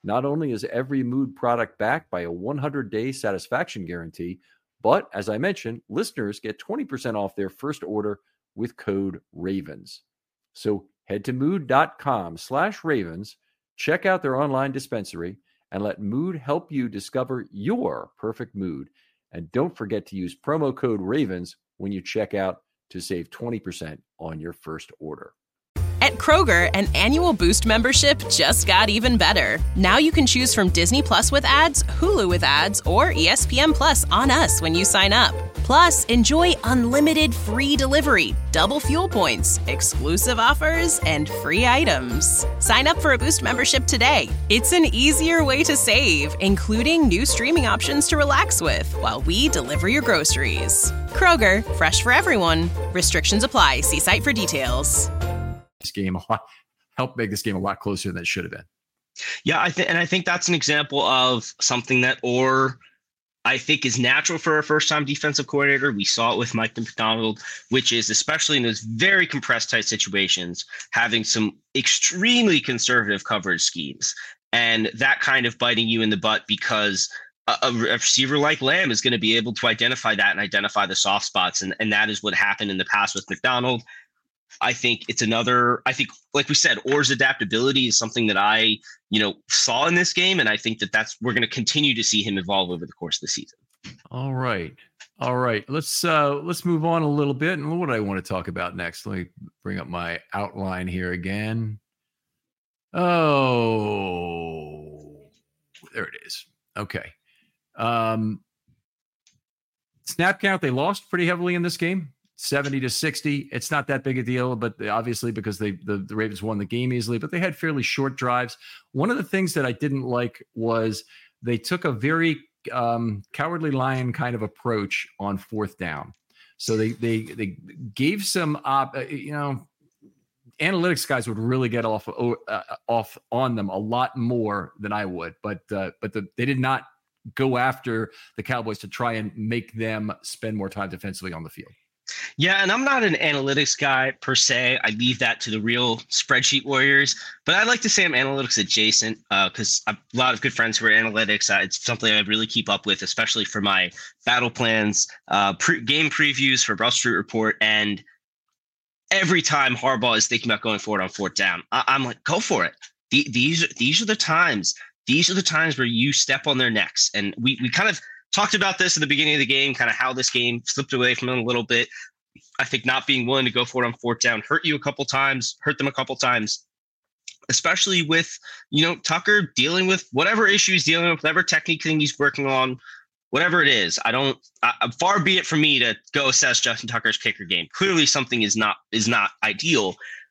Not only is every Mood product backed by a one hundred day satisfaction guarantee, but as I mentioned, listeners get twenty percent off their first order with code RAVENS. So head to mood.com slash ravens, check out their online dispensary, and let Mood help you discover your perfect mood. And don't forget to use promo code RAVENS when you check out to save twenty percent on your first order. At Kroger, an annual Boost membership just got even better. Now you can choose from Disney Plus with ads, Hulu with ads, or E S P N Plus on us when you sign up. Plus, enjoy unlimited free delivery, double fuel points, exclusive offers, and free items. Sign up for a Boost membership today. It's an easier way to save, including new streaming options to relax with while we deliver your groceries. Kroger, fresh for everyone. Restrictions apply. See site for details. This game a lot, helped make this game a lot closer than it should have been. Yeah, I think, and I think that's an example of something that Orr, I think, is natural for a first-time defensive coordinator. We saw it with Mike Macdonald, which is, especially in those very compressed tight situations, having some extremely conservative coverage schemes, and that kind of biting you in the butt because a, a receiver like Lamb is going to be able to identify that and identify the soft spots, and, and that is what happened in the past with Macdonald. I think it's another, I think, like we said, Orr's adaptability is something that I, you know, saw in this game. And I think that that's, we're going to continue to see him evolve over the course of the season. All right. All right. Let's, uh, let's move on a little bit. And what do I want to talk about next? Let me bring up my outline here again. Oh, there it is. Okay. Um, snap count. They lost pretty heavily in this game. seventy to sixty. It's not that big a deal, but obviously because they the, the Ravens won the game easily, but they had fairly short drives. One of the things that I didn't like was they took a very um, cowardly lion kind of approach on fourth down. So they they they gave some op, uh, you know, analytics guys would really get off uh, off on them a lot more than I would, but uh, but the, they did not go after the Cowboys to try and make them spend more time defensively on the field. Yeah, and I'm not an analytics guy per se. I leave that to the real spreadsheet warriors. But I like to say I'm analytics adjacent because uh, a lot of good friends who are analytics. Uh, it's something I really keep up with, especially for my battle plans, uh, pre- game previews for Brush Street Report. And every time Harbaugh is thinking about going forward on fourth down, I- I'm like, go for it. The- these, these are the times. These are the times where you step on their necks. And we we kind of talked about this at the beginning of the game, kind of how this game slipped away from them a little bit. I think not being willing to go for it on fourth down hurt you a couple times, hurt them a couple times, especially with, you know, Tucker dealing with whatever issues, dealing with whatever technique thing he's working on, whatever it is. I don't, I, far be it from me to go assess Justin Tucker's kicker game. Clearly something is not, is not ideal,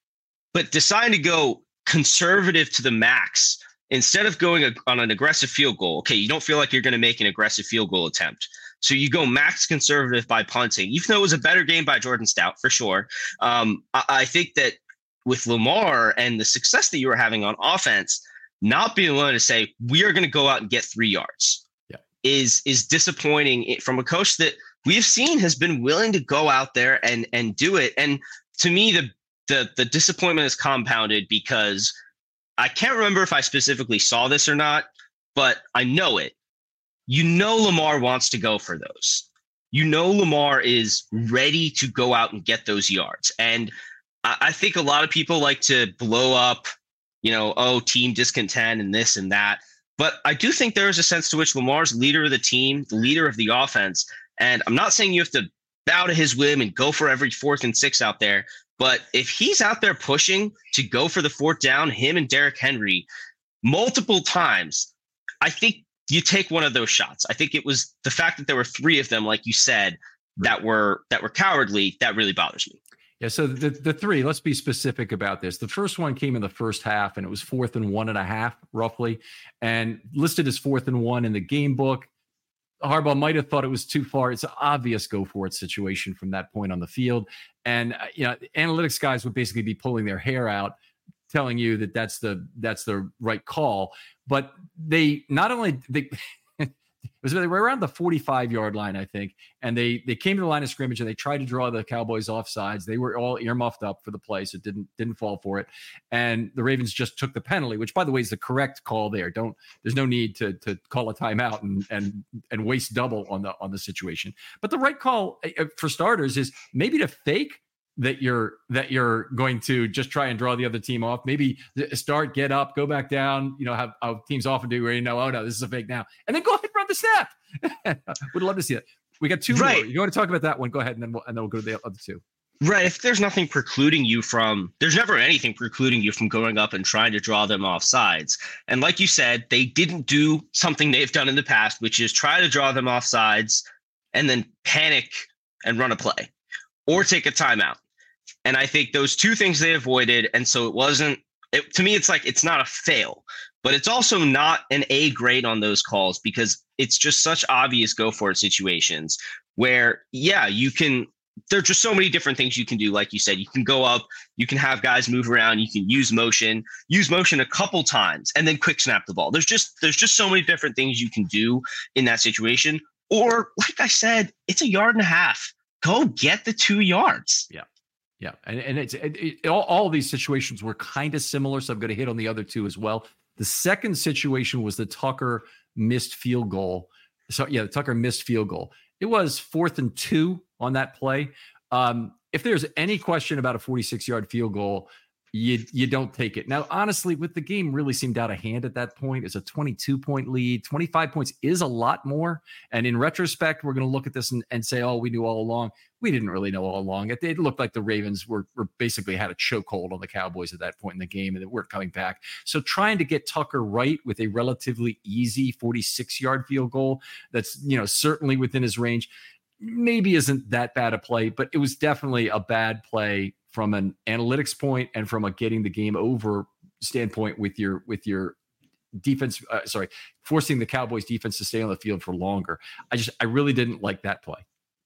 but deciding to go conservative to the max instead of going a, on an aggressive field goal. Okay, you don't feel like you're going to make an aggressive field goal attempt, so you go max conservative by punting, even though it was a better game by Jordan Stout for sure. Um, I, I think that with Lamar and the success that you were having on offense, not being willing to say we are going to go out and get three yards yeah. is is disappointing from a coach that we have seen has been willing to go out there and and do it. And to me, the the the disappointment is compounded because I can't remember if I specifically saw this or not, but I know it. You know Lamar wants to go for those. You know Lamar is ready to go out and get those yards. And I, I think a lot of people like to blow up, you know, oh, team discontent and this and that. But I do think there is a sense to which Lamar's leader of the team, the leader of the offense. And I'm not saying you have to bow to his whim and go for every fourth and six out there. But if he's out there pushing to go for the fourth down, him and Derrick Henry multiple times, I think you take one of those shots. I think it was the fact that there were three of them, like you said, that were that were cowardly. That really bothers me. Yeah. So the, the three, let's be specific about this. The first one came in the first half and it was fourth and one and a half roughly, and listed as fourth and one in the game book. Harbaugh might have thought it was too far. It's an obvious go for it situation from that point on the field. And, uh, you know, analytics guys would basically be pulling their hair out, telling you that that's the, that's the right call. But they not only, they, it was they were around the forty-five yard line, I think. And they they came to the line of scrimmage and they tried to draw the Cowboys offsides. They were all earmuffed up for the play, so it didn't didn't fall for it. And the Ravens just took the penalty, which by the way is the correct call there. Don't there's no need to to call a timeout and and and waste double on the on the situation. But the right call for starters is maybe to fake that you're that you're going to just try and draw the other team off. Maybe start, get up, go back down, you know, have, have teams often do where you know, oh no, this is a fake now. And then go ahead and run the snap. Would love to see it. We got two right. more. You want to talk about that one? Go ahead, and then we'll, and then we'll go to the other two. Right. If there's nothing precluding you from, there's never anything precluding you from going up and trying to draw them off sides. And like you said, they didn't do something they've done in the past, which is try to draw them off sides and then panic and run a play or take a timeout. And I think those two things they avoided. And so it wasn't, it, to me, it's like, it's not a fail, but it's also not an A grade on those calls because it's just such obvious go for it situations where, yeah, you can, there are just so many different things you can do. Like you said, you can go up, you can have guys move around, you can use motion, use motion a couple times and then quick snap the ball. There's just, there's just so many different things you can do in that situation. Or like I said, it's a yard and a half. Go get the two yards. Yeah. Yeah, and and it's it, it, all, all of these situations were kind of similar, so I'm going to hit on the other two as well. The second situation was the Tucker missed field goal. So yeah, the Tucker missed field goal. It was fourth and two on that play. Um, if there's any question about a forty-six yard field goal, you you don't take it. Now, honestly, with the game really seemed out of hand at that point, it's a twenty-two point lead. twenty-five points is a lot more. And in retrospect, we're going to look at this and, and say, oh, we knew all along. We didn't really know all along. It, it looked like the Ravens were, were basically had a chokehold on the Cowboys at that point in the game and they weren't coming back. So trying to get Tucker right with a relatively easy forty-six yard field goal that's, you know, certainly within his range, maybe isn't that bad a play, but it was definitely a bad play from an analytics point and from a getting the game over standpoint with your with your defense. Uh, sorry, forcing the Cowboys defense to stay on the field for longer. I just I really didn't like that play.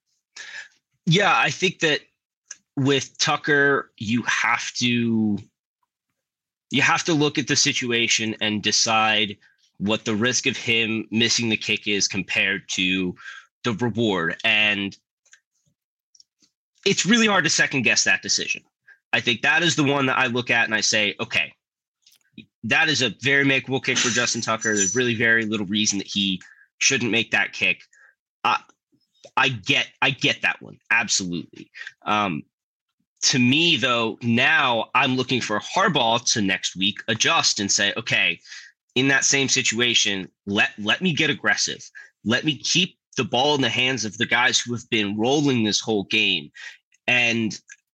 Yeah, I think that with Tucker, you have to you have to look at the situation and decide what the risk of him missing the kick is compared to the reward. And it's really hard to second guess that decision. I think that is the one that I look at and I say, okay, that is a very makeable kick for Justin Tucker. There's really very little reason that he shouldn't make that kick. Uh, I get, I get that one. Absolutely. Um, to me though, now I'm looking for Harbaugh to next week adjust and say, okay, in that same situation, let, let me get aggressive. Let me keep the ball in the hands of the guys who have been rolling this whole game. And,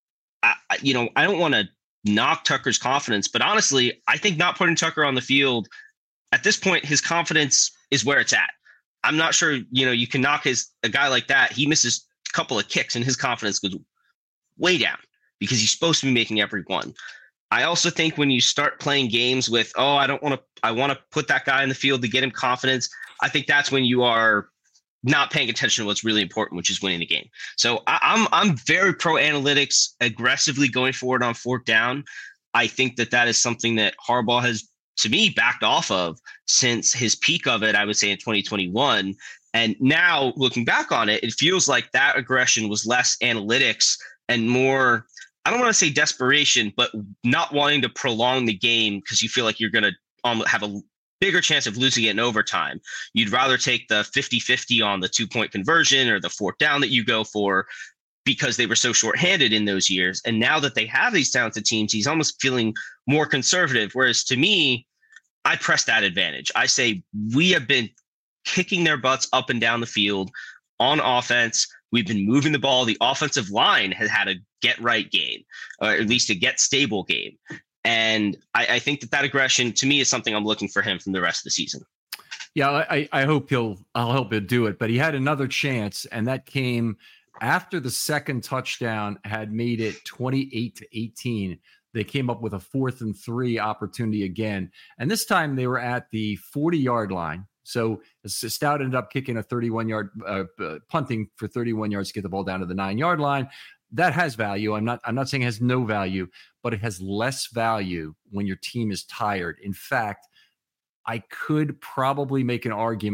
I, you know, I don't want to knock Tucker's confidence, but honestly, I think not putting Tucker on the field at this point, his confidence is where it's at. I'm not sure, you know, you can knock his a guy like that. He misses a couple of kicks and his confidence goes way down because he's supposed to be making every one. I also think when you start playing games with, oh, I don't want to, I want to put that guy in the field to get him confidence. I think that's when you are not paying attention to what's really important, which is winning the game. So I, I'm I'm very pro analytics, aggressively going forward on fourth down. I think that that is something that Harbaugh has, to me, backed off of since his peak of it, I would say in twenty twenty-one. And now looking back on it, it feels like that aggression was less analytics and more, I don't want to say desperation, but not wanting to prolong the game because you feel like you're going to um, have a bigger chance of losing it in overtime. You'd rather take the fifty-fifty on the two-point conversion or the fourth down that you go for because they were so shorthanded in those years. And now that they have these talented teams, he's almost feeling more conservative. Whereas to me, I press that advantage. I say we have been kicking their butts up and down the field on offense. We've been moving the ball. The offensive line has had a get-right game, or at least a get-stable game. And I, I think that that aggression, to me, is something I'm looking for him from the rest of the season. Yeah, I, I hope he'll, I'll help him do it. But he had another chance, and that came after the second touchdown had made it twenty-eight to eighteen. They came up with a fourth and three opportunity again. And this time they were at the forty-yard line. So Stout ended up kicking a thirty-one-yard, uh, uh, punting for thirty-one yards to get the ball down to the nine-yard line. That has value. I'm not I'm not saying it has no value, but it has less value when your team is tired. In fact, I could probably make an argument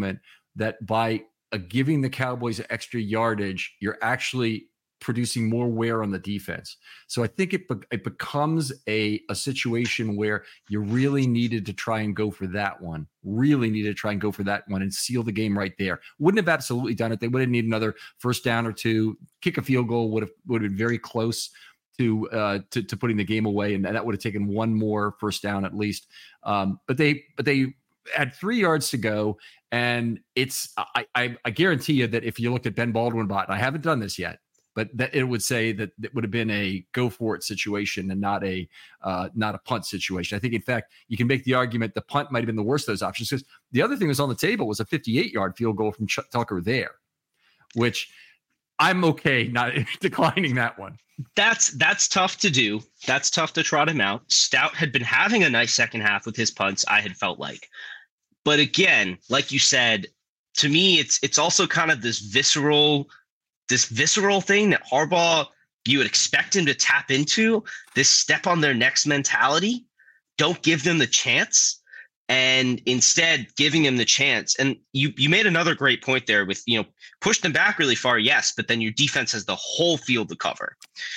that by uh, giving the Cowboys extra yardage, you're actually producing more wear on the defense. So I think it be- it becomes a, a situation where you really needed to try and go for that one, really needed to try and go for that one and seal the game right there. Wouldn't have absolutely done it. They would have needed another first down or two, kick a field goal would have, would have been very close to, uh, to, to putting the game away. And that would have taken one more first down at least. Um, but they, but they had three yards to go. And it's, I, I, I guarantee you that if you looked at Ben Baldwin bot, and I haven't done this yet, but that it would say that it would have been a go for it situation and not a uh, not a punt situation. I think, in fact, you can make the argument the punt might have been the worst of those options, because the other thing that was on the table was a fifty-eight yard field goal from Chuck Tucker there, which I'm okay not declining that one. That's that's tough to do. That's tough to trot him out. Stout had been having a nice second half with his punts, I had felt like. But again, like you said, to me, it's it's also kind of this visceral this visceral thing that Harbaugh, you would expect him to tap into, this step on their necks mentality. Don't give them the chance, and instead giving him the chance. And you you made another great point there with, you know, push them back really far, yes, but then your defense has the whole field to cover.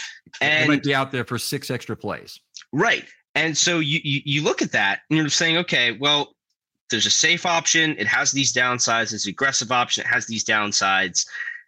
And they might be out there for six extra plays. Right. And so you, you you look at that and you're saying, okay, well, there's a safe option. It has these downsides. There's an aggressive option. It has these downsides.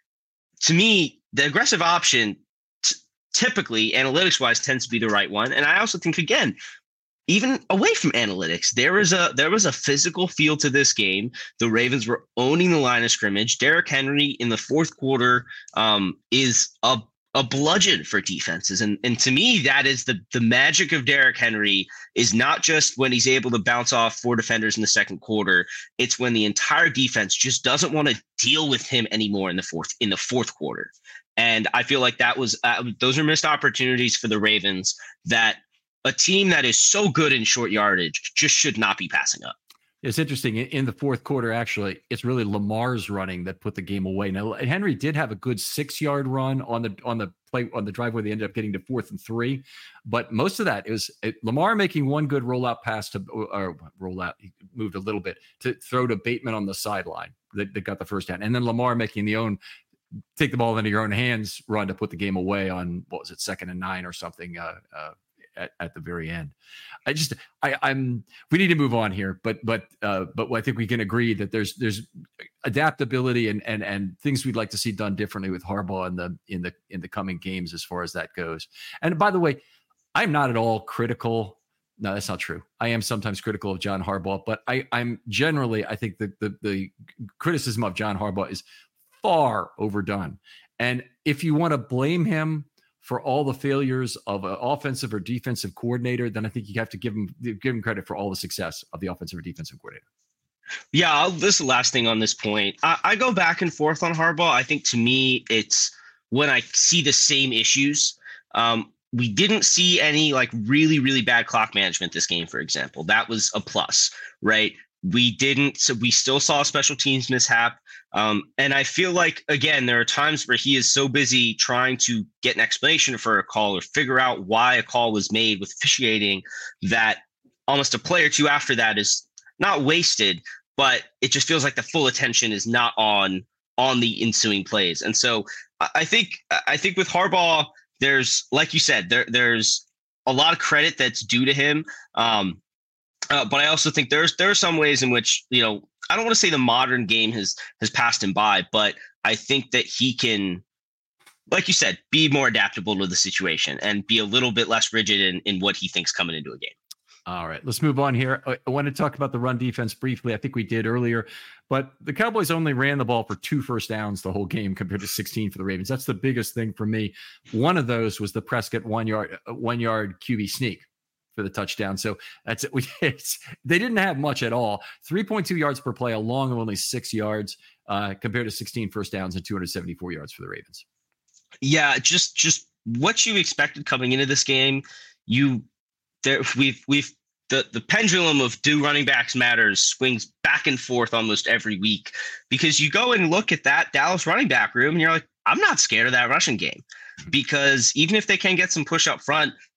To me, the aggressive option t- typically, analytics-wise, tends to be the right one. And I also think, again, even away from analytics, there was a there was a physical feel to this game. The Ravens were owning the line of scrimmage. Derrick Henry in the fourth quarter um, is a a bludgeon for defenses. And and to me, that is the the magic of Derrick Henry, is not just when he's able to bounce off four defenders in the second quarter. It's when the entire defense just doesn't want to deal with him anymore in the fourth in the fourth quarter. And I feel like that was uh, those are missed opportunities for the Ravens that a team that is so good in short yardage just should not be passing up. It's interesting. In the fourth quarter, actually, it's really Lamar's running that put the game away. Now, Henry did have a good six-yard run on the on the play on the drive where they ended up getting to fourth and three, but most of that it was it, Lamar making one good rollout pass to or rollout. He moved a little bit to throw to Bateman on the sideline that, that got the first down, and then Lamar making the own take the ball into your own hands run to put the game away on what was it second and nine or something. Uh, uh, At, at the very end. I just, I, I'm, we need to move on here, but, but, uh, but I think we can agree that there's, there's adaptability and, and, and things we'd like to see done differently with Harbaugh in the, in the, in the coming games as far as that goes. And by the way, I'm not at all critical. No, that's not true. I am sometimes critical of John Harbaugh, but I, I'm generally, I think that the, the criticism of John Harbaugh is far overdone. And if you want to blame him for all the failures of an offensive or defensive coordinator, then I think you have to give him give him credit for all the success of the offensive or defensive coordinator. Yeah, I'll, this is the last thing on this point. I, I go back and forth on Harbaugh. I think to me, it's when I see the same issues. Um, we didn't see any like really, really bad clock management this game, for example. That was a plus, right? We didn't, so we still saw a special teams mishap. Um, and I feel like, again, there are times where he is so busy trying to get an explanation for a call or figure out why a call was made with officiating that almost a play or two after that is not wasted, but it just feels like the full attention is not on on the ensuing plays. And so I think I think with Harbaugh, there's, like you said, there there's a lot of credit that's due to him. Um, uh, but I also think there's there are some ways in which, you know, I don't want to say the modern game has has passed him by, but I think that he can, like you said, be more adaptable to the situation and be a little bit less rigid in, in what he thinks coming into a game. All right, let's move on here. I want to talk about the run defense briefly. I think we did earlier, but the Cowboys only ran the ball for two first downs the whole game compared to sixteen for the Ravens. That's the biggest thing for me. One of those was the Prescott one yard one yard Q B sneak for the touchdown. So that's it. We, it's, they didn't have much at all. three point two yards per play, along of only six yards uh, compared to sixteen first downs and two hundred seventy-four yards for the Ravens. Yeah, just just what you expected coming into this game. You there we've we've the the pendulum of do running backs matters swings back and forth almost every week, because you go and look at that Dallas running back room and you're like, I'm not scared of that rushing game, because even if they can get some push up front,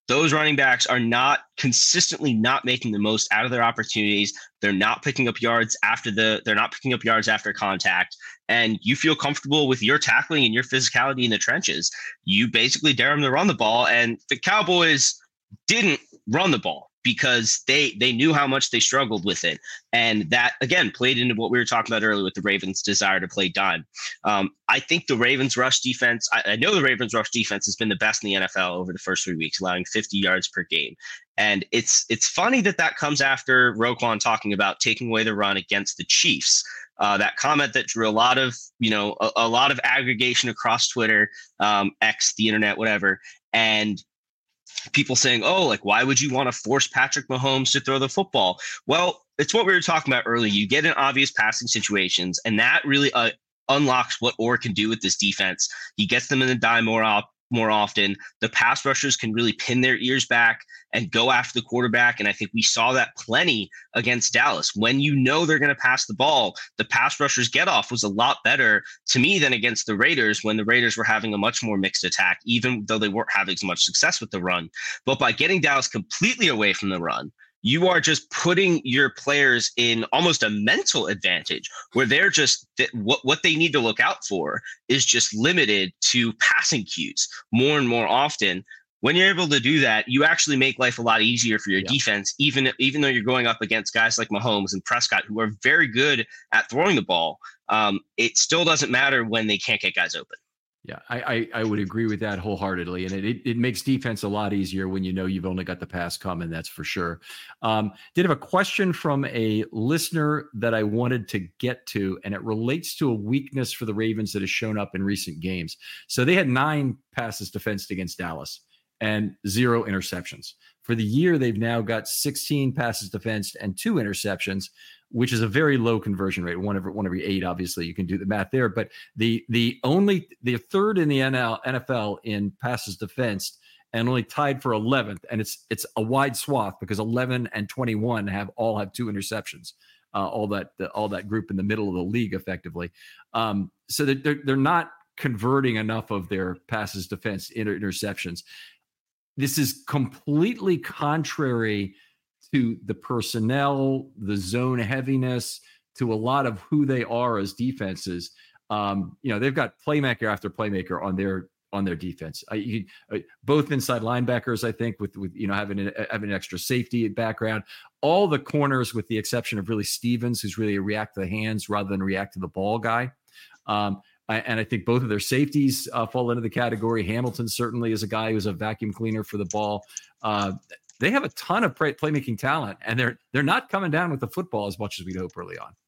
those running backs are not consistently not making the most out of their opportunities. They're not picking up yards after the, they're not picking up yards after contact. And you feel comfortable with your tackling and your physicality in the trenches. You basically dare them to run the ball. And the Cowboys didn't run the ball because they they knew how much they struggled with it. And that, again, played into what we were talking about earlier with the Ravens' desire to play dime. Um, I think the Ravens' rush defense, I, I know the Ravens' rush defense has been the best in the N F L over the first three weeks, allowing fifty yards per game. And it's it's funny that that comes after Roquan talking about taking away the run against the Chiefs. Uh, that comment that drew a lot of, you know, a, a lot of aggregation across Twitter, um, X, the internet, whatever. And people saying, oh, like, why would you want to force Patrick Mahomes to throw the football? Well, it's what we were talking about earlier. You get in obvious passing situations, and that really uh, unlocks what Orr can do with this defense. He gets them in the dime more op- more often. The pass rushers can really pin their ears back and go after the quarterback. And I think we saw that plenty against Dallas. When you know they're going to pass the ball, the pass rushers get off was a lot better to me than against the Raiders, when the Raiders were having a much more mixed attack, even though they weren't having as much success with the run. But by getting Dallas completely away from the run, you are just putting your players in almost a mental advantage where they're just what, what they need to look out for is just limited to passing cues more and more often. When you're able to do that, you actually make life a lot easier for your yeah. defense, even, even though you're going up against guys like Mahomes and Prescott, who are very good at throwing the ball. Um, it still doesn't matter when they can't get guys open. Yeah, I, I, I would agree with that wholeheartedly. And it, it, it makes defense a lot easier when you know you've only got the pass coming, that's for sure. Um, did have a question from a listener that I wanted to get to, and it relates to a weakness for the Ravens that has shown up in recent games. So they had nine passes defensed against Dallas and zero interceptions. For the year, they've now got sixteen passes defensed and two interceptions, which is a very low conversion rate. One every one every eight, obviously, you can do the math there. But the the only the third in the N F L in passes defensed, and only tied for eleventh, and it's it's a wide swath because eleven and twenty-one have all have two interceptions. Uh, all that the, all that group in the middle of the league, effectively. Um, so they're, they're they're not converting enough of their passes defense into interceptions. This is completely contrary to the personnel, the zone heaviness, to a lot of who they are as defenses. Um, you know, they've got playmaker after playmaker on their on their defense. Uh, you, uh, both inside linebackers, I think, with with you know having an, having an extra safety background. All the corners, with the exception of really Stevens, who's really a react to the hands rather than react to the ball guy. Um, And I think both of their safeties uh, fall into the category. Hamilton certainly is a guy who's a vacuum cleaner for the ball. Uh, they have a ton of play- playmaking talent, and they're they're not coming down with the football as much as we'd hope early on.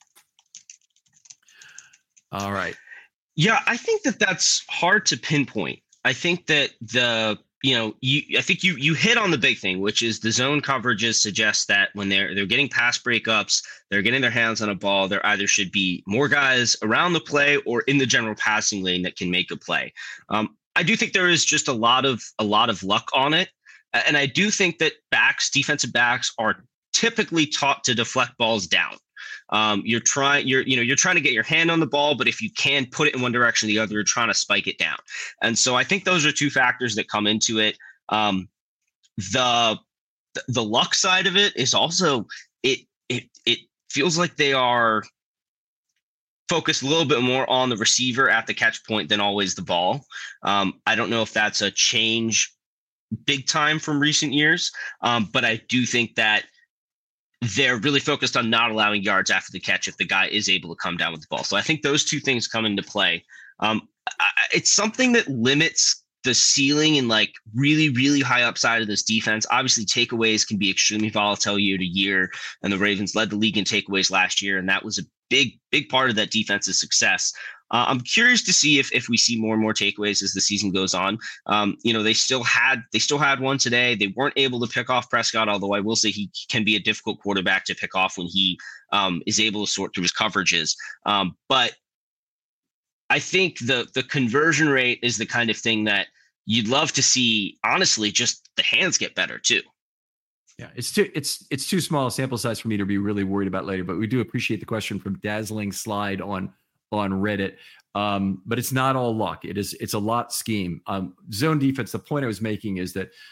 All right. Yeah, I think that that's hard to pinpoint. I think that the you know you I think you you hit on the big thing, which is the zone coverages suggest that when they're they're getting pass breakups, they're getting their hands on a ball, there either should be more guys around the play or in the general passing lane that can make a play. Um, I do think there is just a lot of a lot of luck on it, and I do think that backs, defensive backs, are typically taught to deflect balls down. Um, you're trying, you're, you know, you're trying to get your hand on the ball, but if you can put it in one direction or the other, you're trying to spike it down. And so I think those are two factors that come into it. Um, the, the luck side of it is also, it, it, it feels like they are focused a little bit more on the receiver at the catch point than always the ball. Um, I don't know if that's a change big time from recent years. Um, but I do think that they're really focused on not allowing yards after the catch if the guy is able to come down with the ball. So I think those two things come into play. Um, I, it's something that limits the ceiling and like really, really high upside of this defense. Obviously, takeaways can be extremely volatile year to year, and the Ravens led the league in takeaways last year, and that was a big, big part of that defense's success. Uh, I'm curious to see if if we see more and more takeaways as the season goes on. Um, you know, they still had they still had one today. They weren't able to pick off Prescott, although I will say he can be a difficult quarterback to pick off when he um, is able to sort through his coverages. Um, but I think the the conversion rate is the kind of thing that you'd love to see. Honestly, just the hands get better too. Yeah, it's too it's it's too small a sample size for me to be really worried about later. But we do appreciate the question from Dazzling Slide on on Reddit. Um, but it's not all luck. It is it's a lot scheme. Um, zone defense. The point I was making is that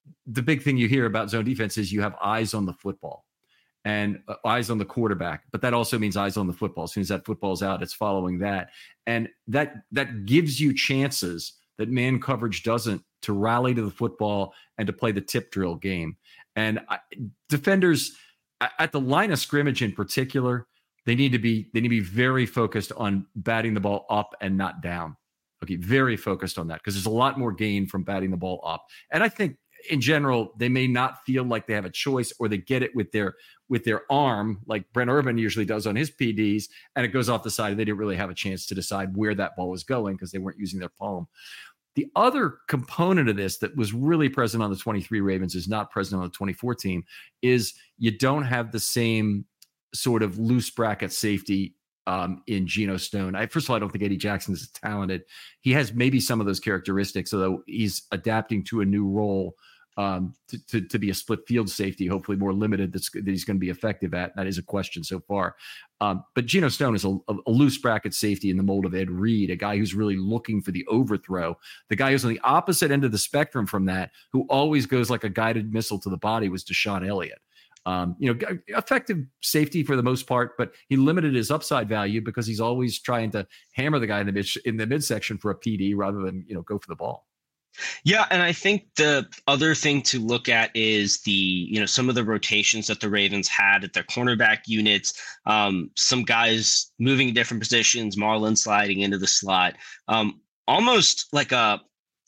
the big thing you hear about zone defense is you have eyes on the football and uh, eyes on the quarterback, but that also means eyes on the football. As soon as that football's out, it's following that. And that, that gives you chances that man coverage doesn't, to rally to the football and to play the tip drill game. And I, defenders at the line of scrimmage in particular, they need to be, they need to be very focused on batting the ball up and not down. Okay. Very focused on that, because there's a lot more gain from batting the ball up. And I think in general, they may not feel like they have a choice, or they get it with their, with their arm, like Brent Urban usually does on his P Ds, and it goes off the side. They didn't really have a chance to decide where that ball was going because they weren't using their palm. The other component of this that was really present on the twenty-three Ravens, is not present on the twenty-four team, is you don't have the same sort of loose bracket safety um, in Geno Stone. I, first of all, I don't think Eddie Jackson is talented. He has maybe some of those characteristics, although he's adapting to a new role um, to, to, to be a split field safety, hopefully more limited, that's, that he's going to be effective at. That is a question so far. Um, but Geno Stone is a, a loose bracket safety in the mold of Ed Reed, a guy who's really looking for the overthrow. The guy who's on the opposite end of the spectrum from that, who always goes like a guided missile to the body, was Deshaun Elliott. Um, you know, effective safety for the most part, but he limited his upside value because he's always trying to hammer the guy in the mid in the midsection for a P D rather than, you know, go for the ball. Yeah, and I think the other thing to look at is the, you know, some of the rotations that the Ravens had at their cornerback units, um, some guys moving in different positions, Marlon sliding into the slot, um, almost like a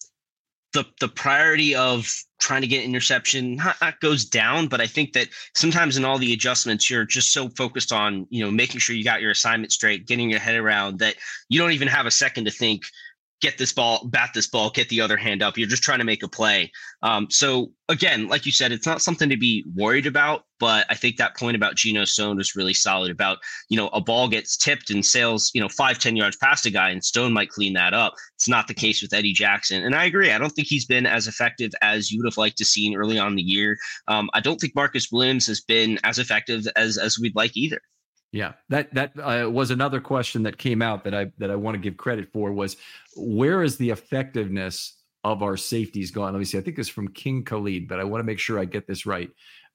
the the priority of trying to get interception not, not goes down, but I think that sometimes in all the adjustments, you're just so focused on, you know, making sure you got your assignment straight, getting your head around that you don't even have a second to think, get this ball, bat this ball, get the other hand up. You're just trying to make a play. Um, so again, like you said, it's not something to be worried about, but I think that point about Geno Stone was really solid about, you know, a ball gets tipped and sails, you know, five, ten yards past a guy and Stone might clean that up. It's not the case with Eddie Jackson. And I agree. I don't think he's been as effective as you would have liked to see early on in the year. Um, I don't think Marcus Williams has been as effective as, as we'd like either. Yeah, that that uh, was another question that came out that I that I want to give credit for, was where is the effectiveness of our safeties gone? Let me see. I think it's from King Khalid, but I want to make sure I get this right.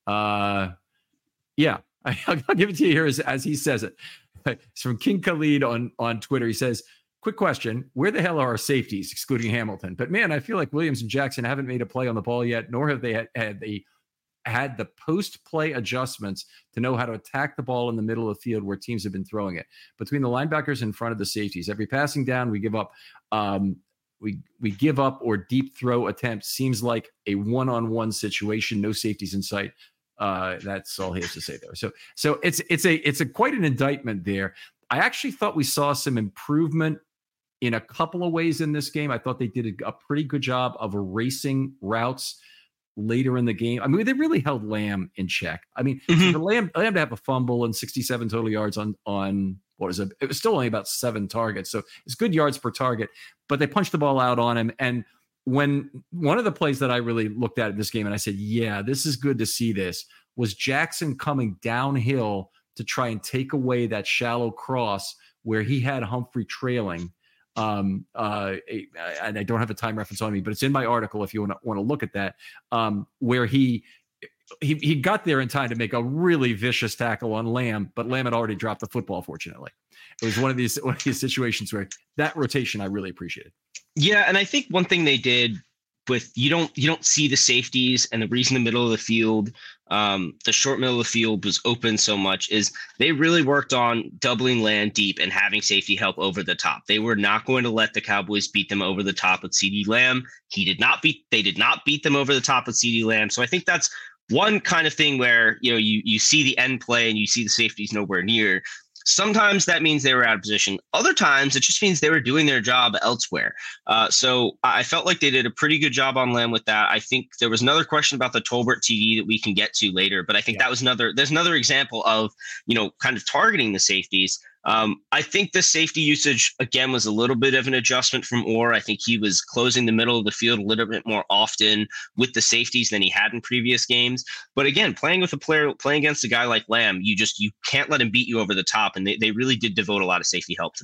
Uh, yeah, I, I'll give it to you here as, as he says it. It's from King Khalid on on Twitter. He says, "Quick question: where the hell are our safeties, excluding Hamilton? But man, I feel like Williams and Jackson haven't made a play on the ball yet, nor have they had, had the had the post-play adjustments to know how to attack the ball in the middle of the field where teams have been throwing it. Between the linebackers in front of the safeties, every passing down we give up, um, we we give up or deep throw attempt seems like a one-on-one situation. No safeties in sight. Uh, that's all he has to say there. So so it's it's a it's a quite an indictment there. I actually thought we saw some improvement in a couple of ways in this game. I thought they did a, a pretty good job of erasing routes later in the game. I mean, they really held Lamb in check. I mean, mm-hmm. for Lamb, Lamb to have a fumble and sixty-seven total yards on, on what is it? It was still only about seven targets. So it's good yards per target, but they punched the ball out on him. And when one of the plays that I really looked at in this game and I said, yeah, this is good to see this, was Jackson coming downhill to try and take away that shallow cross where he had Humphrey trailing. Um, uh, and I don't have a time reference on me, but it's in my article if you want to want to look at that, um, where he, he, he got there in time to make a really vicious tackle on Lamb, but Lamb had already dropped the football. Fortunately, it was one of these, one of these situations where that rotation I really appreciated. Yeah. And I think one thing they did with, you don't, you don't see the safeties, and the reason the middle of the field, um, the short middle of the field was open so much is they really worked on doubling Lamb deep and having safety help over the top. They were not going to let the Cowboys beat them over the top with CeeDee Lamb. He did not beat, they did not beat them over the top with CeeDee Lamb. So I think that's one kind of thing where, you know, you, you see the end play and you see the safeties nowhere near. Sometimes that means they were out of position. Other times it just means they were doing their job elsewhere. Uh, so I felt like they did a pretty good job on Lamb with that. I think there was another question about the Tolbert T D that we can get to later, but I think yeah. that was another, there's another example of, you know, kind of targeting the safeties. Um, I think the safety usage, again, was a little bit of an adjustment from Orr. I think he was closing the middle of the field a little bit more often with the safeties than he had in previous games. But again, playing with a player, playing against a guy like Lamb, you just, you can't let him beat you over the top. And they, they really did devote a lot of safety help to that.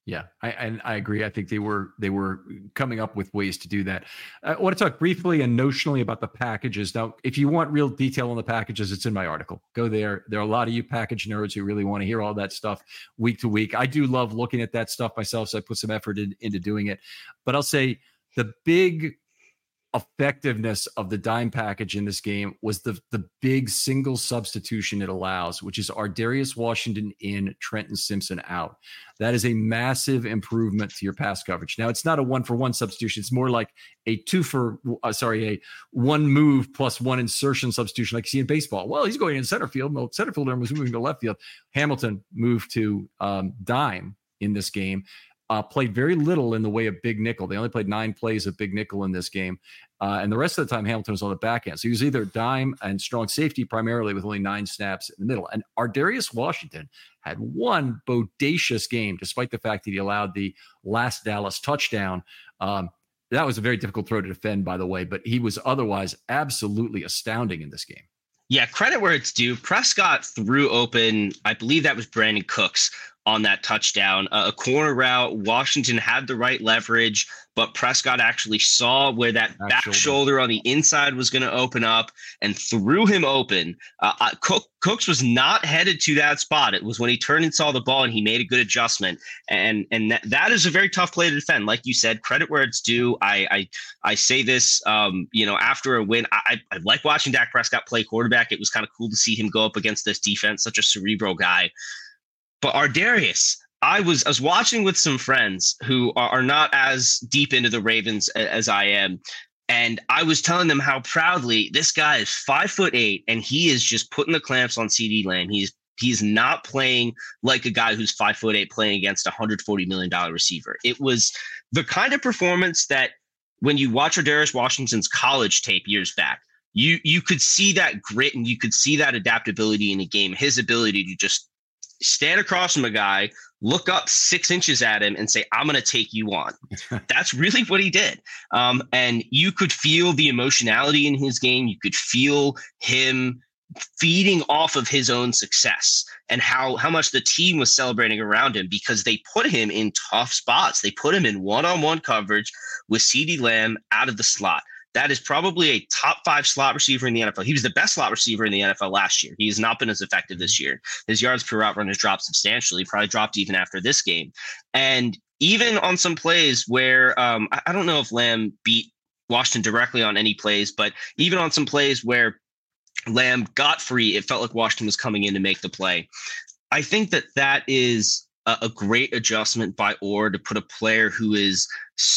Yeah, I, and I agree. I think they were they were coming up with ways to do that. I want to talk briefly and notionally about the packages. Now, if you want real detail on the packages, it's in my article. Go there. There are a lot of you package nerds who really want to hear all that stuff week to week. I do love looking at that stuff myself, so I put some effort in, into doing it. But I'll say the big effectiveness of the dime package in this game was the the big single substitution it allows, which is Ardarius Washington in, Trenton Simpson out. That is a massive improvement to your pass coverage. Now, it's not a one for one substitution. It's more like a two for, uh, sorry, a one move plus one insertion substitution like you see in baseball. Well, he's going in center field. No, center fielder was moving to left field. Hamilton moved to um, dime in this game. Uh, played very little in the way of big nickel. They only played nine plays of big nickel in this game. Uh, and the rest of the time, Hamilton was on the back end. So he was either dime and strong safety primarily with only nine snaps in the middle. And Ardarius Washington had one bodacious game, despite the fact that he allowed the last Dallas touchdown. Um, that was a very difficult throw to defend, by the way, but he was otherwise absolutely astounding in this game. Yeah, credit where it's due. Prescott threw open, I believe that was Brandon Cooks on that touchdown. Uh, a corner route, Washington had the right leverage, but Prescott actually saw where that back, back shoulder. shoulder on the inside was going to open up and threw him open. Uh, uh, Cook, Cooks was not headed to that spot. It was when he turned and saw the ball and he made a good adjustment. And and that, that is a very tough play to defend. Like you said, credit where it's due. I I, I say this, um, you know, after a win, I, I like watching Dak Prescott play quarterback. It was kind of cool to see him go up against this defense, such a cerebral guy. But Ardarius, I was I was watching with some friends who are, are not as deep into the Ravens as, as I am, and I was telling them how proudly this guy is five foot eight, and he is just putting the clamps on CeeDee Lamb. He's he's not playing like a guy who's five foot eight playing against a one hundred forty million dollars receiver. It was the kind of performance that when you watch Ardarius Washington's college tape years back, you you could see that grit and you could see that adaptability in the game. His ability to just stand across from a guy, look up six inches at him and say, I'm going to take you on. That's really what he did. Um, and you could feel the emotionality in his game. You could feel him feeding off of his own success and how, how much the team was celebrating around him because they put him in tough spots. They put him in one-on-one coverage with CeeDee Lamb out of the slot. That is probably a top five slot receiver in the N F L. He was the best slot receiver in the N F L last year. He has not been as effective this year. His yards per route run has dropped substantially, probably dropped even after this game. And even on some plays where um, I don't know if Lamb beat Washington directly on any plays, but even on some plays where Lamb got free, it felt like Washington was coming in to make the play. I think that that is a, a great adjustment by Orr to put a player who is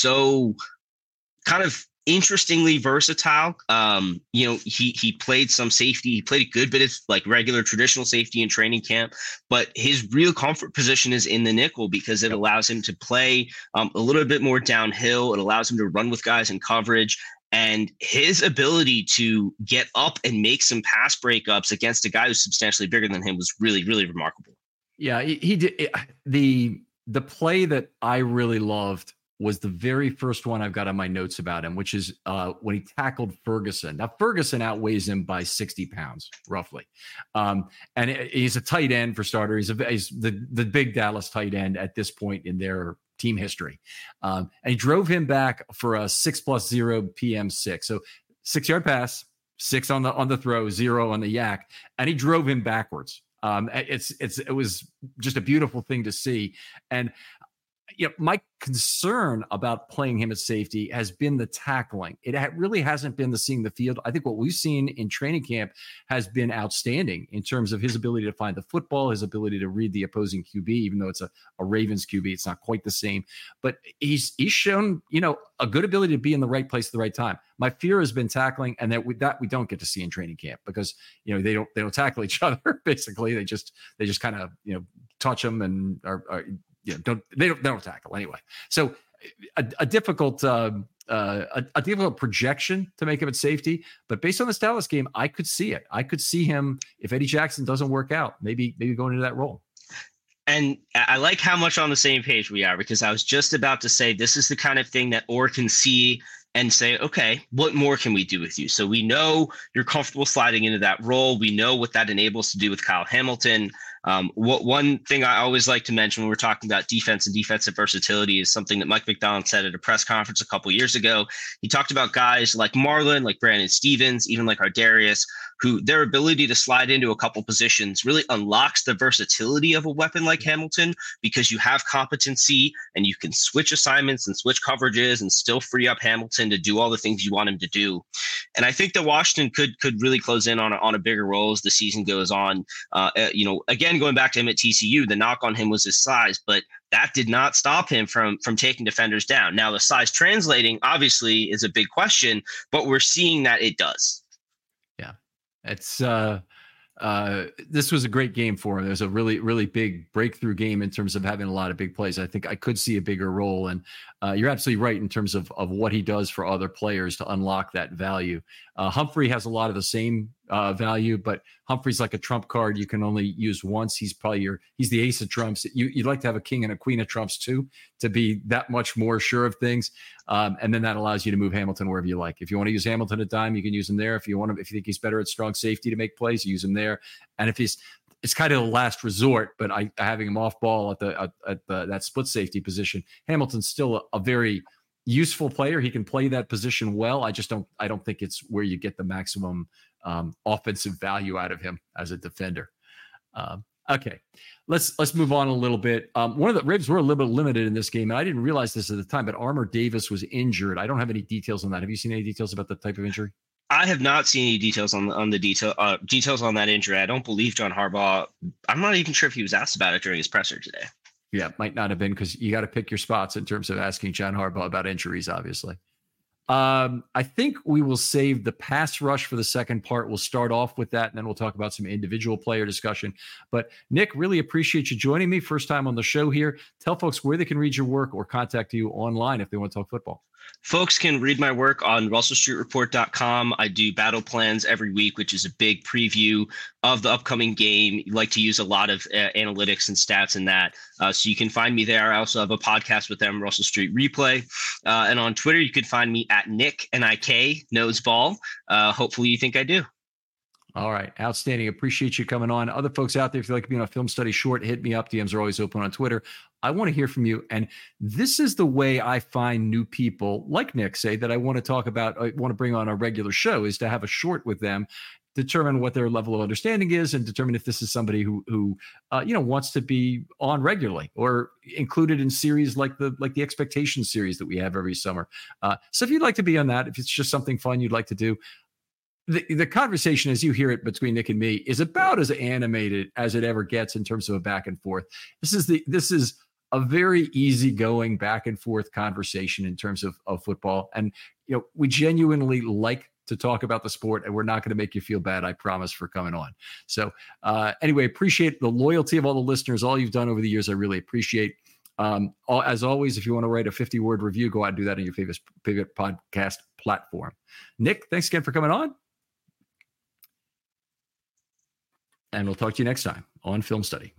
so kind of interestingly versatile. Um, you know, he he played some safety. He played a good bit of like regular traditional safety in training camp, but his real comfort position is in the nickel because it allows him to play um, a little bit more downhill. It allows him to run with guys in coverage. And his ability to get up and make some pass breakups against a guy who's substantially bigger than him was really, really remarkable. Yeah, he, he did. It, the the play that I really loved was the very first one I've got on my notes about him, which is uh, when he tackled Ferguson. Now, Ferguson outweighs him by sixty pounds, roughly. Um, and it, he's a tight end for starter. He's, a, he's the, the big Dallas tight end at this point in their team history. Um, and he drove him back for a six plus zero P M six. So six yard pass, six on the on the throw, zero on the yak. And he drove him backwards. Um, it's it's it was just a beautiful thing to see. And you know, my concern about playing him at safety has been the tackling. It ha- really hasn't been the seeing the field. I think what we've seen in training camp has been outstanding in terms of his ability to find the football, his ability to read the opposing Q B, even though it's a, a Ravens Q B, it's not quite the same. But he's he's shown, you know, a good ability to be in the right place at the right time. My fear has been tackling, and that we, that we don't get to see in training camp because, you know, they don't they don't tackle each other. Basically, they just they just kind of, you know, touch them and are. are You know, don't they don't they don't tackle anyway. So a, a difficult uh, uh, a, a difficult projection to make him at safety, but based on this Dallas game, I could see it. I could see him if Eddie Jackson doesn't work out, maybe maybe going into that role. And I like how much on the same page we are because I was just about to say this is the kind of thing that Orr can see and say, okay, what more can we do with you? So we know you're comfortable sliding into that role. We know what that enables to do with Kyle Hamilton. Um, what one thing I always like to mention when we're talking about defense and defensive versatility is something that Mike McDonald said at a press conference a couple years ago. He talked about guys like Marlon, like Brandon Stevens, even like Ardarius, who their ability to slide into a couple positions really unlocks the versatility of a weapon like Hamilton, because you have competency and you can switch assignments and switch coverages and still free up Hamilton to do all the things you want him to do. And I think that Washington could could really close in on a, on a bigger role as the season goes on. Uh, uh, you know, again, going back to him at T C U, the knock on him was his size, but that did not stop him from from taking defenders down. Now, the size translating obviously is a big question, but we're seeing that it does. Yeah, it's uh, uh, this was a great game for him. There's a really, really big breakthrough game in terms of having a lot of big plays. I think I could see a bigger role, and uh, you're absolutely right in terms of of what he does for other players to unlock that value. Uh, Humphrey has a lot of the same uh, value, but Humphrey's like a trump card you can only use once. He's probably your he's the ace of trumps. You, you'd like to have a king and a queen of trumps too, to be that much more sure of things. Um, and then that allows you to move Hamilton wherever you like. If you want to use Hamilton at dime, you can use him there. If you want to, if you think he's better at strong safety to make plays, use him there. And if he's, it's kind of the last resort, but I having him off ball at the at, at the, that split safety position, Hamilton's still a, a very useful player. He can play that position well. I just don't, I don't think it's where you get the maximum um, offensive value out of him as a defender. Um, okay, let's let's move on a little bit. Um, one of the Ravens were a little bit limited in this game, and I didn't realize this at the time, but Armour Davis was injured. I don't have any details on that. Have you seen any details about the type of injury? I have not seen any details on the on the detail uh, details on that injury. I don't believe John Harbaugh. I'm not even sure if he was asked about it during his presser today. Yeah, might not have been, because you got to pick your spots in terms of asking John Harbaugh about injuries, obviously. Um, I think we will save the pass rush for the second part. We'll start off with that, and then we'll talk about some individual player discussion. But Nick, really appreciate you joining me. First time on the show here. Tell folks where they can read your work or contact you online if they want to talk football. Folks can read my work on russell street report dot com. I do battle plans every week, which is a big preview of the upcoming game. You like to use a lot of uh, analytics and stats in that. Uh, so you can find me there. I also have a podcast with them, Russell Street Replay. Uh, and on Twitter, you can find me at Nick, N I K, Noseball. Uh, hopefully you think I do. All right. Outstanding. Appreciate you coming on. Other folks out there, if you'd like to be on a Film Study Short, hit me up. D Ms are always open on Twitter. I want to hear from you. And this is the way I find new people like Nick, say, that I want to talk about, I want to bring on a regular show, is to have a short with them, determine what their level of understanding is, and determine if this is somebody who, who uh, you know, wants to be on regularly or included in series like the like the Expectation series that we have every summer. Uh, so if you'd like to be on that, if it's just something fun you'd like to do, The, the conversation, as you hear it between Nick and me, is about as animated as it ever gets in terms of a back and forth. This is the this is a very easygoing back and forth conversation in terms of, of football. And, you know, we genuinely like to talk about the sport, and we're not going to make you feel bad, I promise, for coming on. So uh, anyway, appreciate the loyalty of all the listeners, all you've done over the years. I really appreciate. Um, all, as always, if you want to write a fifty word review, go out and do that on your favorite, favorite podcast platform. Nick, thanks again for coming on. And we'll talk to you next time on Film Study.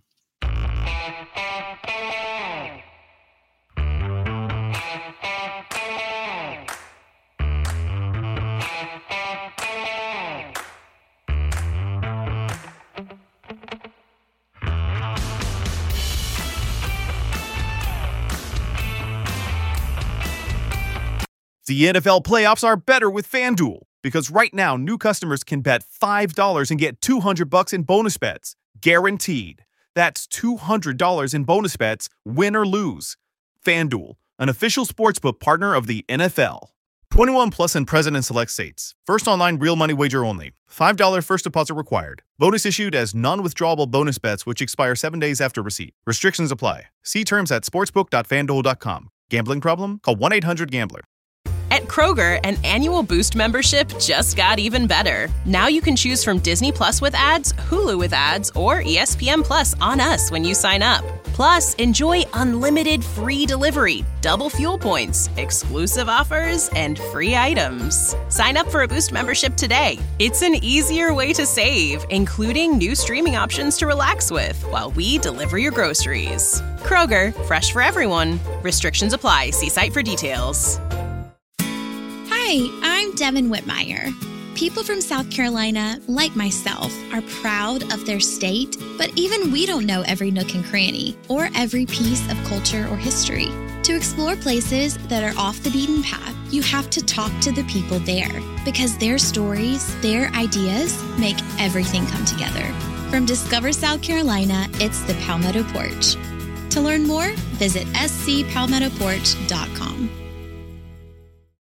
The N F L playoffs are better with FanDuel, because right now new customers can bet five dollars and get two hundred bucks in bonus bets, guaranteed. That's two hundred dollars in bonus bets, win or lose. FanDuel, an official sportsbook partner of the N F L. twenty-one plus and present in select states. First online real money wager only. five dollars first deposit required. Bonus issued as non-withdrawable bonus bets which expire seven days after receipt. Restrictions apply. See terms at sportsbook dot fan duel dot com. Gambling problem? Call one eight hundred gambler. At Kroger, an annual Boost membership just got even better. Now you can choose from Disney Plus with ads, Hulu with ads, or E S P N Plus on us when you sign up. Plus, enjoy unlimited free delivery, double fuel points, exclusive offers, and free items. Sign up for a Boost membership today. It's an easier way to save, including new streaming options to relax with while we deliver your groceries. Kroger, fresh for everyone. Restrictions apply. See site for details. Hi, I'm Devin Whitmire. People from South Carolina, like myself, are proud of their state, but even we don't know every nook and cranny or every piece of culture or history. To explore places that are off the beaten path, you have to talk to the people there because their stories, their ideas make everything come together. From Discover South Carolina, it's the Palmetto Porch. To learn more, visit s c palmetto porch dot com.